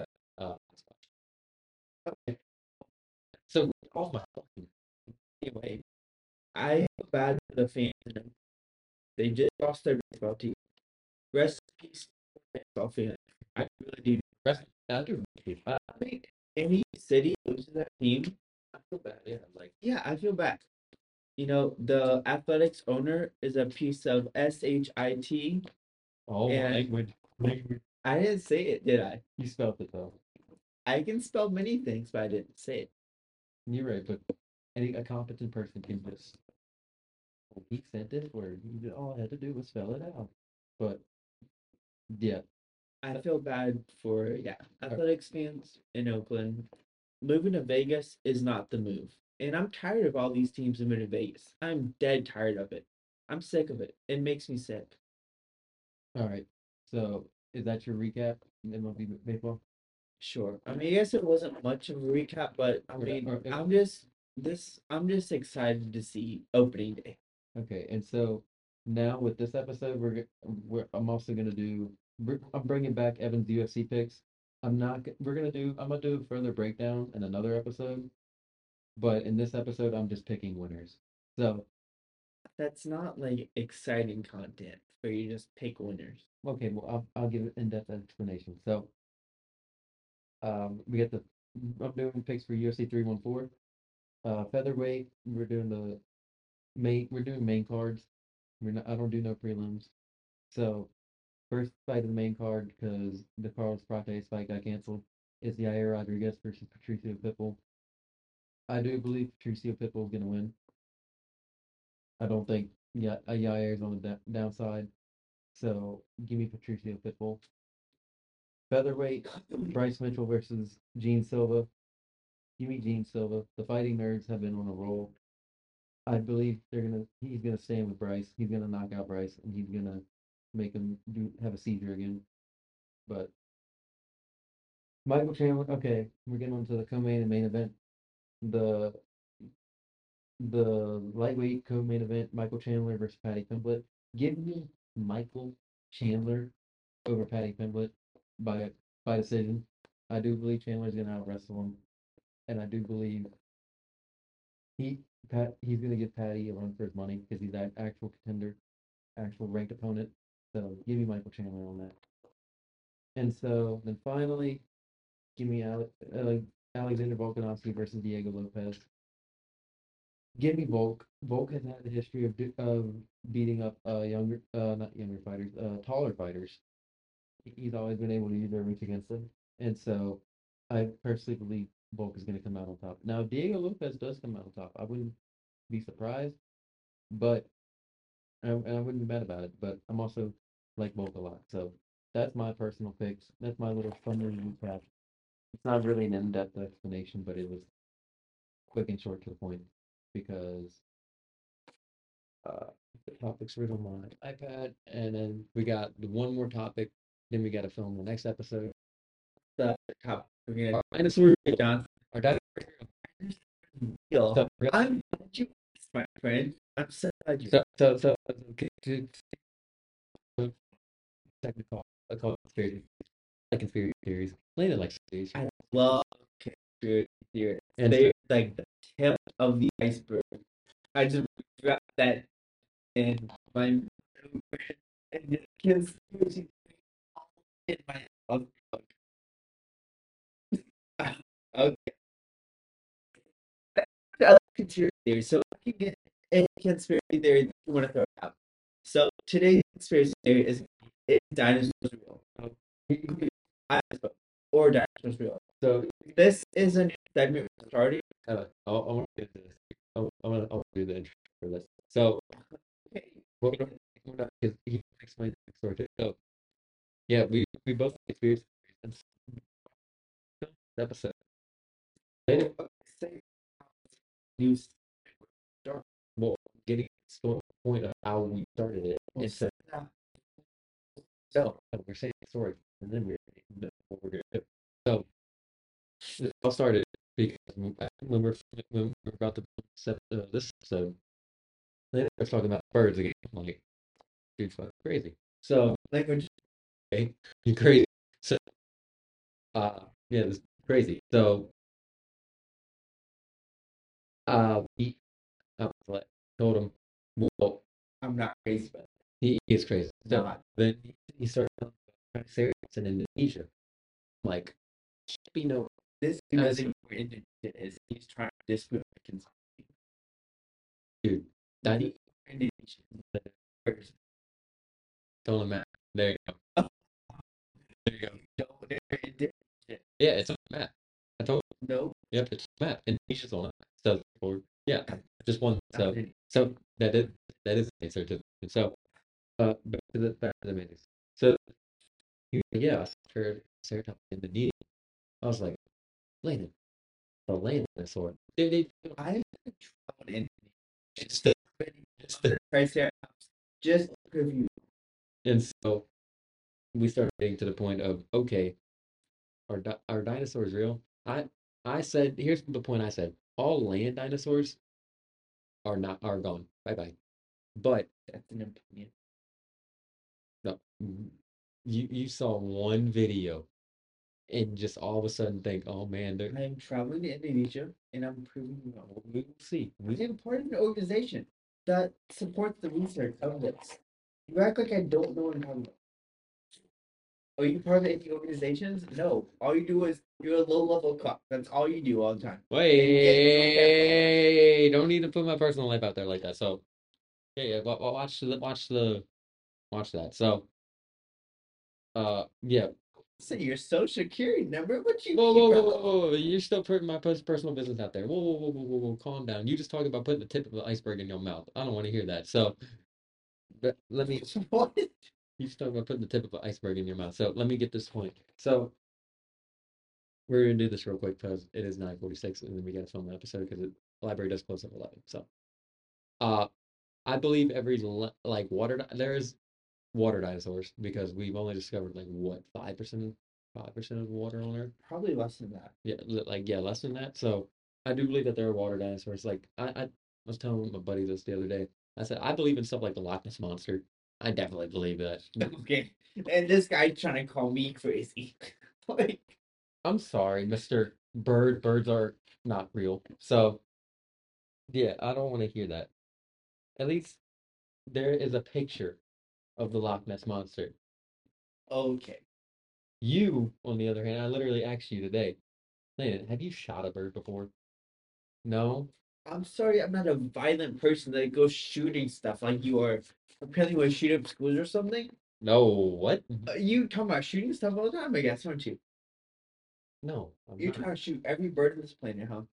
Okay. So, oh my fucking. Anyway, I feel bad for the fans. They just lost their baseball team. Rest in peace, baseball fans. I really do. Rest, I do. I think any city loses that team, I feel bad. Yeah, like yeah, I feel bad. You know, the athletics owner is a piece of SHIT. oh, And language. I didn't say it, did I? You spelled it though. I can spell many things, but I didn't say it. You're right, but a competent person can just. Well, he said this word. All I had to do was spell it out. But yeah, I feel bad for athletics fans in Oakland. Moving to Vegas is not the move. And I'm tired of all these teams moving to Vegas. I'm dead tired of it. I'm sick of it. It makes me sick. all right. So is that your recap? MLB baseball. Sure. I mean, I guess it wasn't much of a recap, but I mean, Or- I'm just excited to see opening day. Okay, and so now with this episode, I'm also gonna do. I'm bringing back Evan's UFC picks. I'm not. We're gonna do. I'm gonna do a further breakdown in another episode, but in this episode, I'm just picking winners. So That's not like exciting content where you just pick winners. Okay, well, I'll give an in-depth explanation. So, we got the I'm doing picks for UFC 314. Featherweight, we're doing main cards. I don't do no prelims. So, first fight of the main card because the Carlos Prates fight got canceled is Yair Rodriguez versus Patricio Pitbull. I do believe Patricio Pitbull is gonna win. I don't think Yair is on the downside. So give me Patricio Pitbull. Featherweight, Bryce Mitchell versus Gene Silva. Give me Gene Silva. The Fighting Nerds have been on a roll. I believe he's gonna stand with Bryce. He's gonna knock out Bryce and he's gonna make him have a seizure again. But Michael Chandler, okay, we're getting on to the co-main and main event. The the lightweight co-main event, Michael Chandler versus Paddy Pimblett. Give me Michael Chandler over Paddy Pimblett by decision. I do believe Chandler's gonna out wrestle him, and I do believe he's gonna give Paddy a run for his money because he's an actual contender, actual ranked opponent. So give me Michael Chandler on that. And so then finally, give me Alexander Volkanovski versus Diego Lopez. Give me Volk. Volk has had a history of beating up not younger fighters, taller fighters. He's always been able to use their reach against them, and so I personally believe Volk is going to come out on top. Now, if Diego Lopez does come out on top, I wouldn't be surprised, but I wouldn't be mad about it. But I'm also like Volk a lot, so that's my personal picks. That's my little summary recap. It's not really an in-depth explanation, but it was quick and short to the point because uh, the topics written on my iPad, and then we got the one more topic. Then we got to film the next episode. The top. We're Our gonna dinosaur, John. our dinosaur. Yo, So, I'm glad you asked, my friend. I'm so glad you. okay, technical, I call it conspiracy, like conspiracy theories. Landed like theories, I love conspiracy theories. and They're like the tip of the iceberg. I just dropped that in my and just conspiracy in my notebook. Okay. I like conspiracy theories, so I can get any conspiracy theory that you want to throw out. So today's conspiracy theory is dinosaurs real? Or dinosaurs real? So this is a new segment we're starting. I want to get this. I want to do the intro for this. So, Okay. what because he explained the story too. So, yeah, we both experienced this episode. Later, Say news start. well, getting to the point of how we started it. And so, we're saying the story, and then what we're gonna do. So, it all started because when we're about to set this episode, they were talking about birds again. I'm like, dude's fucking crazy. So, Language. okay, you crazy. So, yeah, it's crazy. So, we told him, well, I'm not crazy, but he is crazy. So not. then he started telling me about Triceratops in Indonesia. I'm like, can't be no. This I was- thing we're into is he's trying to disprove the conspiracy. dude, that The Indonesian birds told him that. There you go. There you go. don't they're Indonesian. Yeah, it's on the map. I told him. No, Yep, it's on the map. Indonesia's on it. So, yeah, just one. not So that is the answer to. So, back to the menus. So, yeah, I heard Triceratops in Indonesia. I was like, Landon, the land dinosaur. I traveled in It's the, it's the, Triceratops just to review. and so we started getting to the point of okay, are dinosaurs real? I said here's the point. I said all land dinosaurs are gone. Bye bye. But That's an opinion. no, you saw one video and just all of a sudden think, oh man, they're I'm traveling to Indonesia and I'm proving you wrong. we will see. I'm part of an organization. that supports the research of this. You act like I don't know what I'm talking about. Are you part of any organizations? No. All you do is you're a low level cop. That's all you do all the time. And get in front of cameras. Wait, don't need to put my personal life out there like that. So, yeah, watch that. So, yeah. So your social security number? What you Whoa, mean, whoa, whoa, bro? whoa, whoa, whoa. You're still putting my personal business out there. Whoa, whoa, whoa, whoa, whoa, whoa. Calm down. You just talking about putting the tip of the iceberg in your mouth. I don't want to hear that. So, let me. What? You just talking about putting the tip of the iceberg in your mouth. So, let me get this point. So, we're gonna do this real quick because it is 9:46 and then we gotta film the episode because the library does close at 11. So, uh, I believe like there is water dinosaurs because we've only discovered like what 5% of the water on Earth. Probably less than that. Yeah, yeah, less than that. So I do believe that there are water dinosaurs. Like I was telling my buddy this the other day. I said I believe in stuff like the Loch Ness monster. I definitely believe that. Okay. And this guy trying to call me crazy. Like, I'm sorry, Mr. Bird. Birds are not real. So yeah, I don't want to hear that. At least there is a picture of the Loch Ness monster. okay. You, on the other hand, I literally asked you today, Landon, have you shot a bird before? No? I'm sorry, I'm not a violent person that goes shooting stuff like you are. Apparently, you want to shoot up schools or something. No, what? You talking about shooting stuff all the time, I guess, aren't you? No, I'm You're not. trying to shoot every bird on this planet, huh? I'm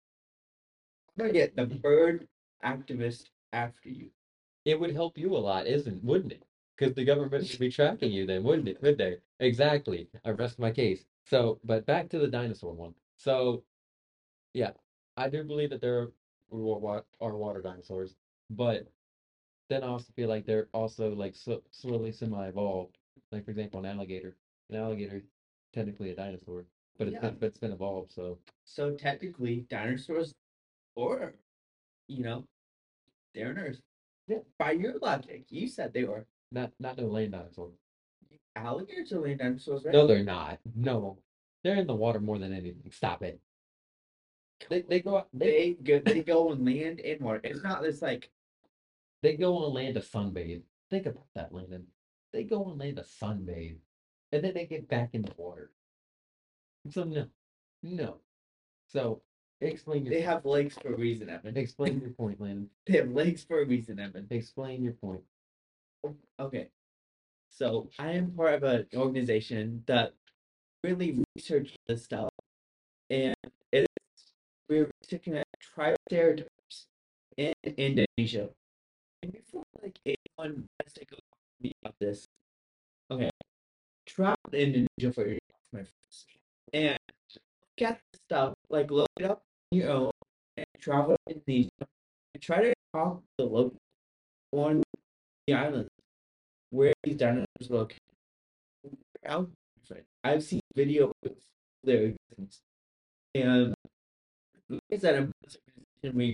gonna get the bird activist after you. It would help you a lot, wouldn't it? Because the government would be tracking you then, wouldn't it? Would they? Exactly. I rest my case. So, but back to the dinosaur one. So, yeah, I do believe that there are water dinosaurs, but then I also feel like they're also like slowly semi-evolved. Like for example, an alligator. An alligator, technically a dinosaur, but Yeah. it's been evolved. So So technically, dinosaurs, or you know, they're on Earth. yeah, By your logic, you said they were. not no land dinosaur. Alligators are land dinosaurs, right? No, they're not. No, they're in the water more than anything. Stop it. They go out, They go on land and water. It's not this like they go on land to sunbathe. Think about that, Landon. They go on land to sunbathe, and then they get back in the water. So no, no. So explain your they have legs for a reason, Evan. explain your point, Landon. They have legs for a reason, Evan. Explain your point. Okay. So I am part of an organization that really researches this stuff, and it is we're researching at Triceratops in Indonesia. And before like anyone has to go to me about this, okay, travel to Indonesia for your my friends, and look at the stuff, like look it up on your own, and travel to Indonesia and try to talk to the locals on the island where these dinosaurs look out. I've seen video of their existence. And like I said, I'm we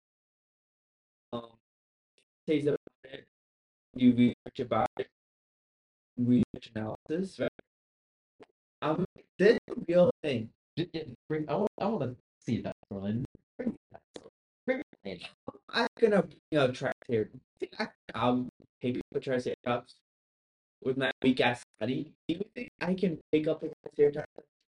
um says about it, do research about it, research analysis, right? This is a real thing. I want to see that, Landon. Bring that. Bring it. I'm gonna try here. I'll pick up a triceratops with my weak ass body. Do you think I can pick up a triceratops?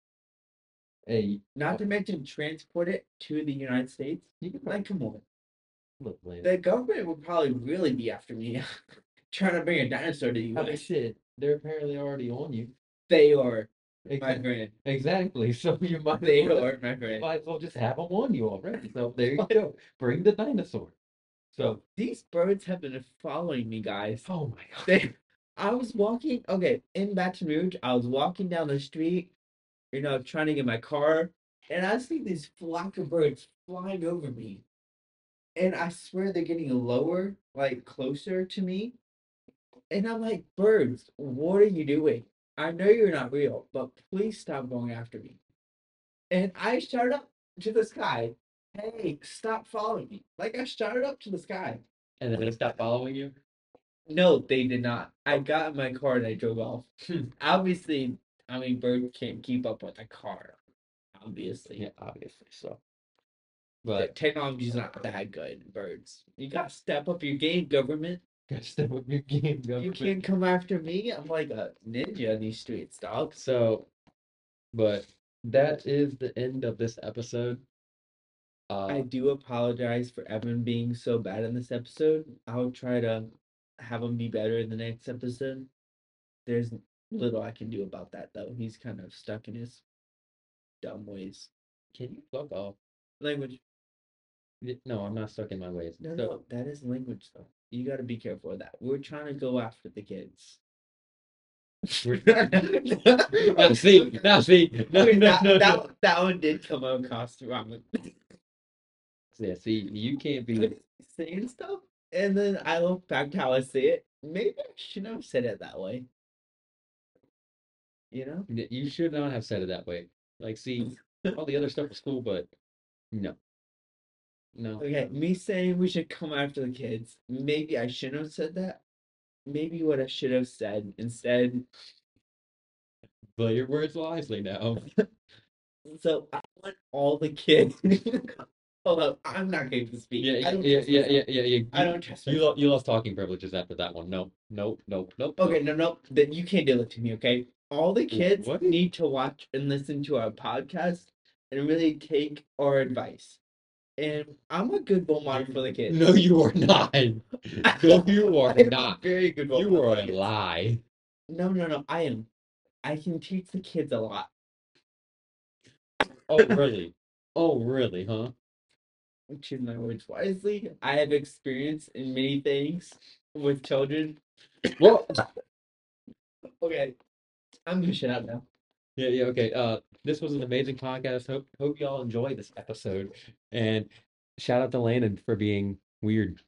Hey, Not to mention transport it to the United States. you can Like, come on. look, Landon. The government would probably really be after me trying to bring a dinosaur to the I mean, US. shit, they're apparently already on you. They are, my Exactly. friend. Exactly. So you might They as well, are, my you friend. might as well just have them on you already. So there you go. Bring the dinosaur. So, These birds have been following me, guys. oh my God. I was walking, okay, in Baton Rouge, I was walking down the street, trying to get my car, and I see these flock of birds flying over me. And I swear they're getting lower, like closer to me. And I'm like, birds, what are you doing? I know you're not real, but please stop going after me. And I shouted up to the sky, hey, stop following me. Like I shouted up to the sky. And then they stop following you? No, they did not. I got in my car and I drove off. Obviously, I mean, birds can't keep up with a car. Obviously. Yeah, obviously. So, But Technology's not that good, birds. You gotta step up your game, government. gotta step up your game, You government. can't come after me. I'm like a ninja in these streets, dog. So, but that is the end of this episode. I do apologize for Evan being so bad in this episode. I'll try to have him be better in the next episode. There's little I can do about that, though. He's kind of stuck in his dumb ways. Can you fuck off? Language. No, I'm not stuck in my ways. No, So, no, that is language, though. You got to be careful of that. We're trying to go after the kids. now see, no, Wait, no, no, no. that one did come across wrong. Yeah, see, you can't be. Saying stuff, and then I look back to how I say it. Maybe I shouldn't have said it that way. You know? You should not have said it that way. Like, see, all the other stuff was cool, but no, no. Okay, me saying we should come after the kids. Maybe I shouldn't have said that. Maybe what I should have said instead. Play your words wisely now. So I want all the kids. Hold up, I'm not going to speak. Yeah, I don't yeah, trust yeah, myself. yeah, yeah. I don't trust You, myself. you lost talking privileges after that one. No, no, no, nope. Okay, no. Then you can't do it to me, okay? All the kids What? need to watch and listen to our podcast and really take our advice. And I'm a good role model for the kids. No, you are not. No, you are I am a not. very good role You model are for a the kids. lie. No, I am. I can teach the kids a lot. Oh, really? Oh, really, huh? Choose my words wisely. I have experience in many things with children. Well, Okay, I'm gonna shut up now. yeah, okay. This was an amazing podcast. Hope y'all enjoy this episode. And shout out to Landon for being weird.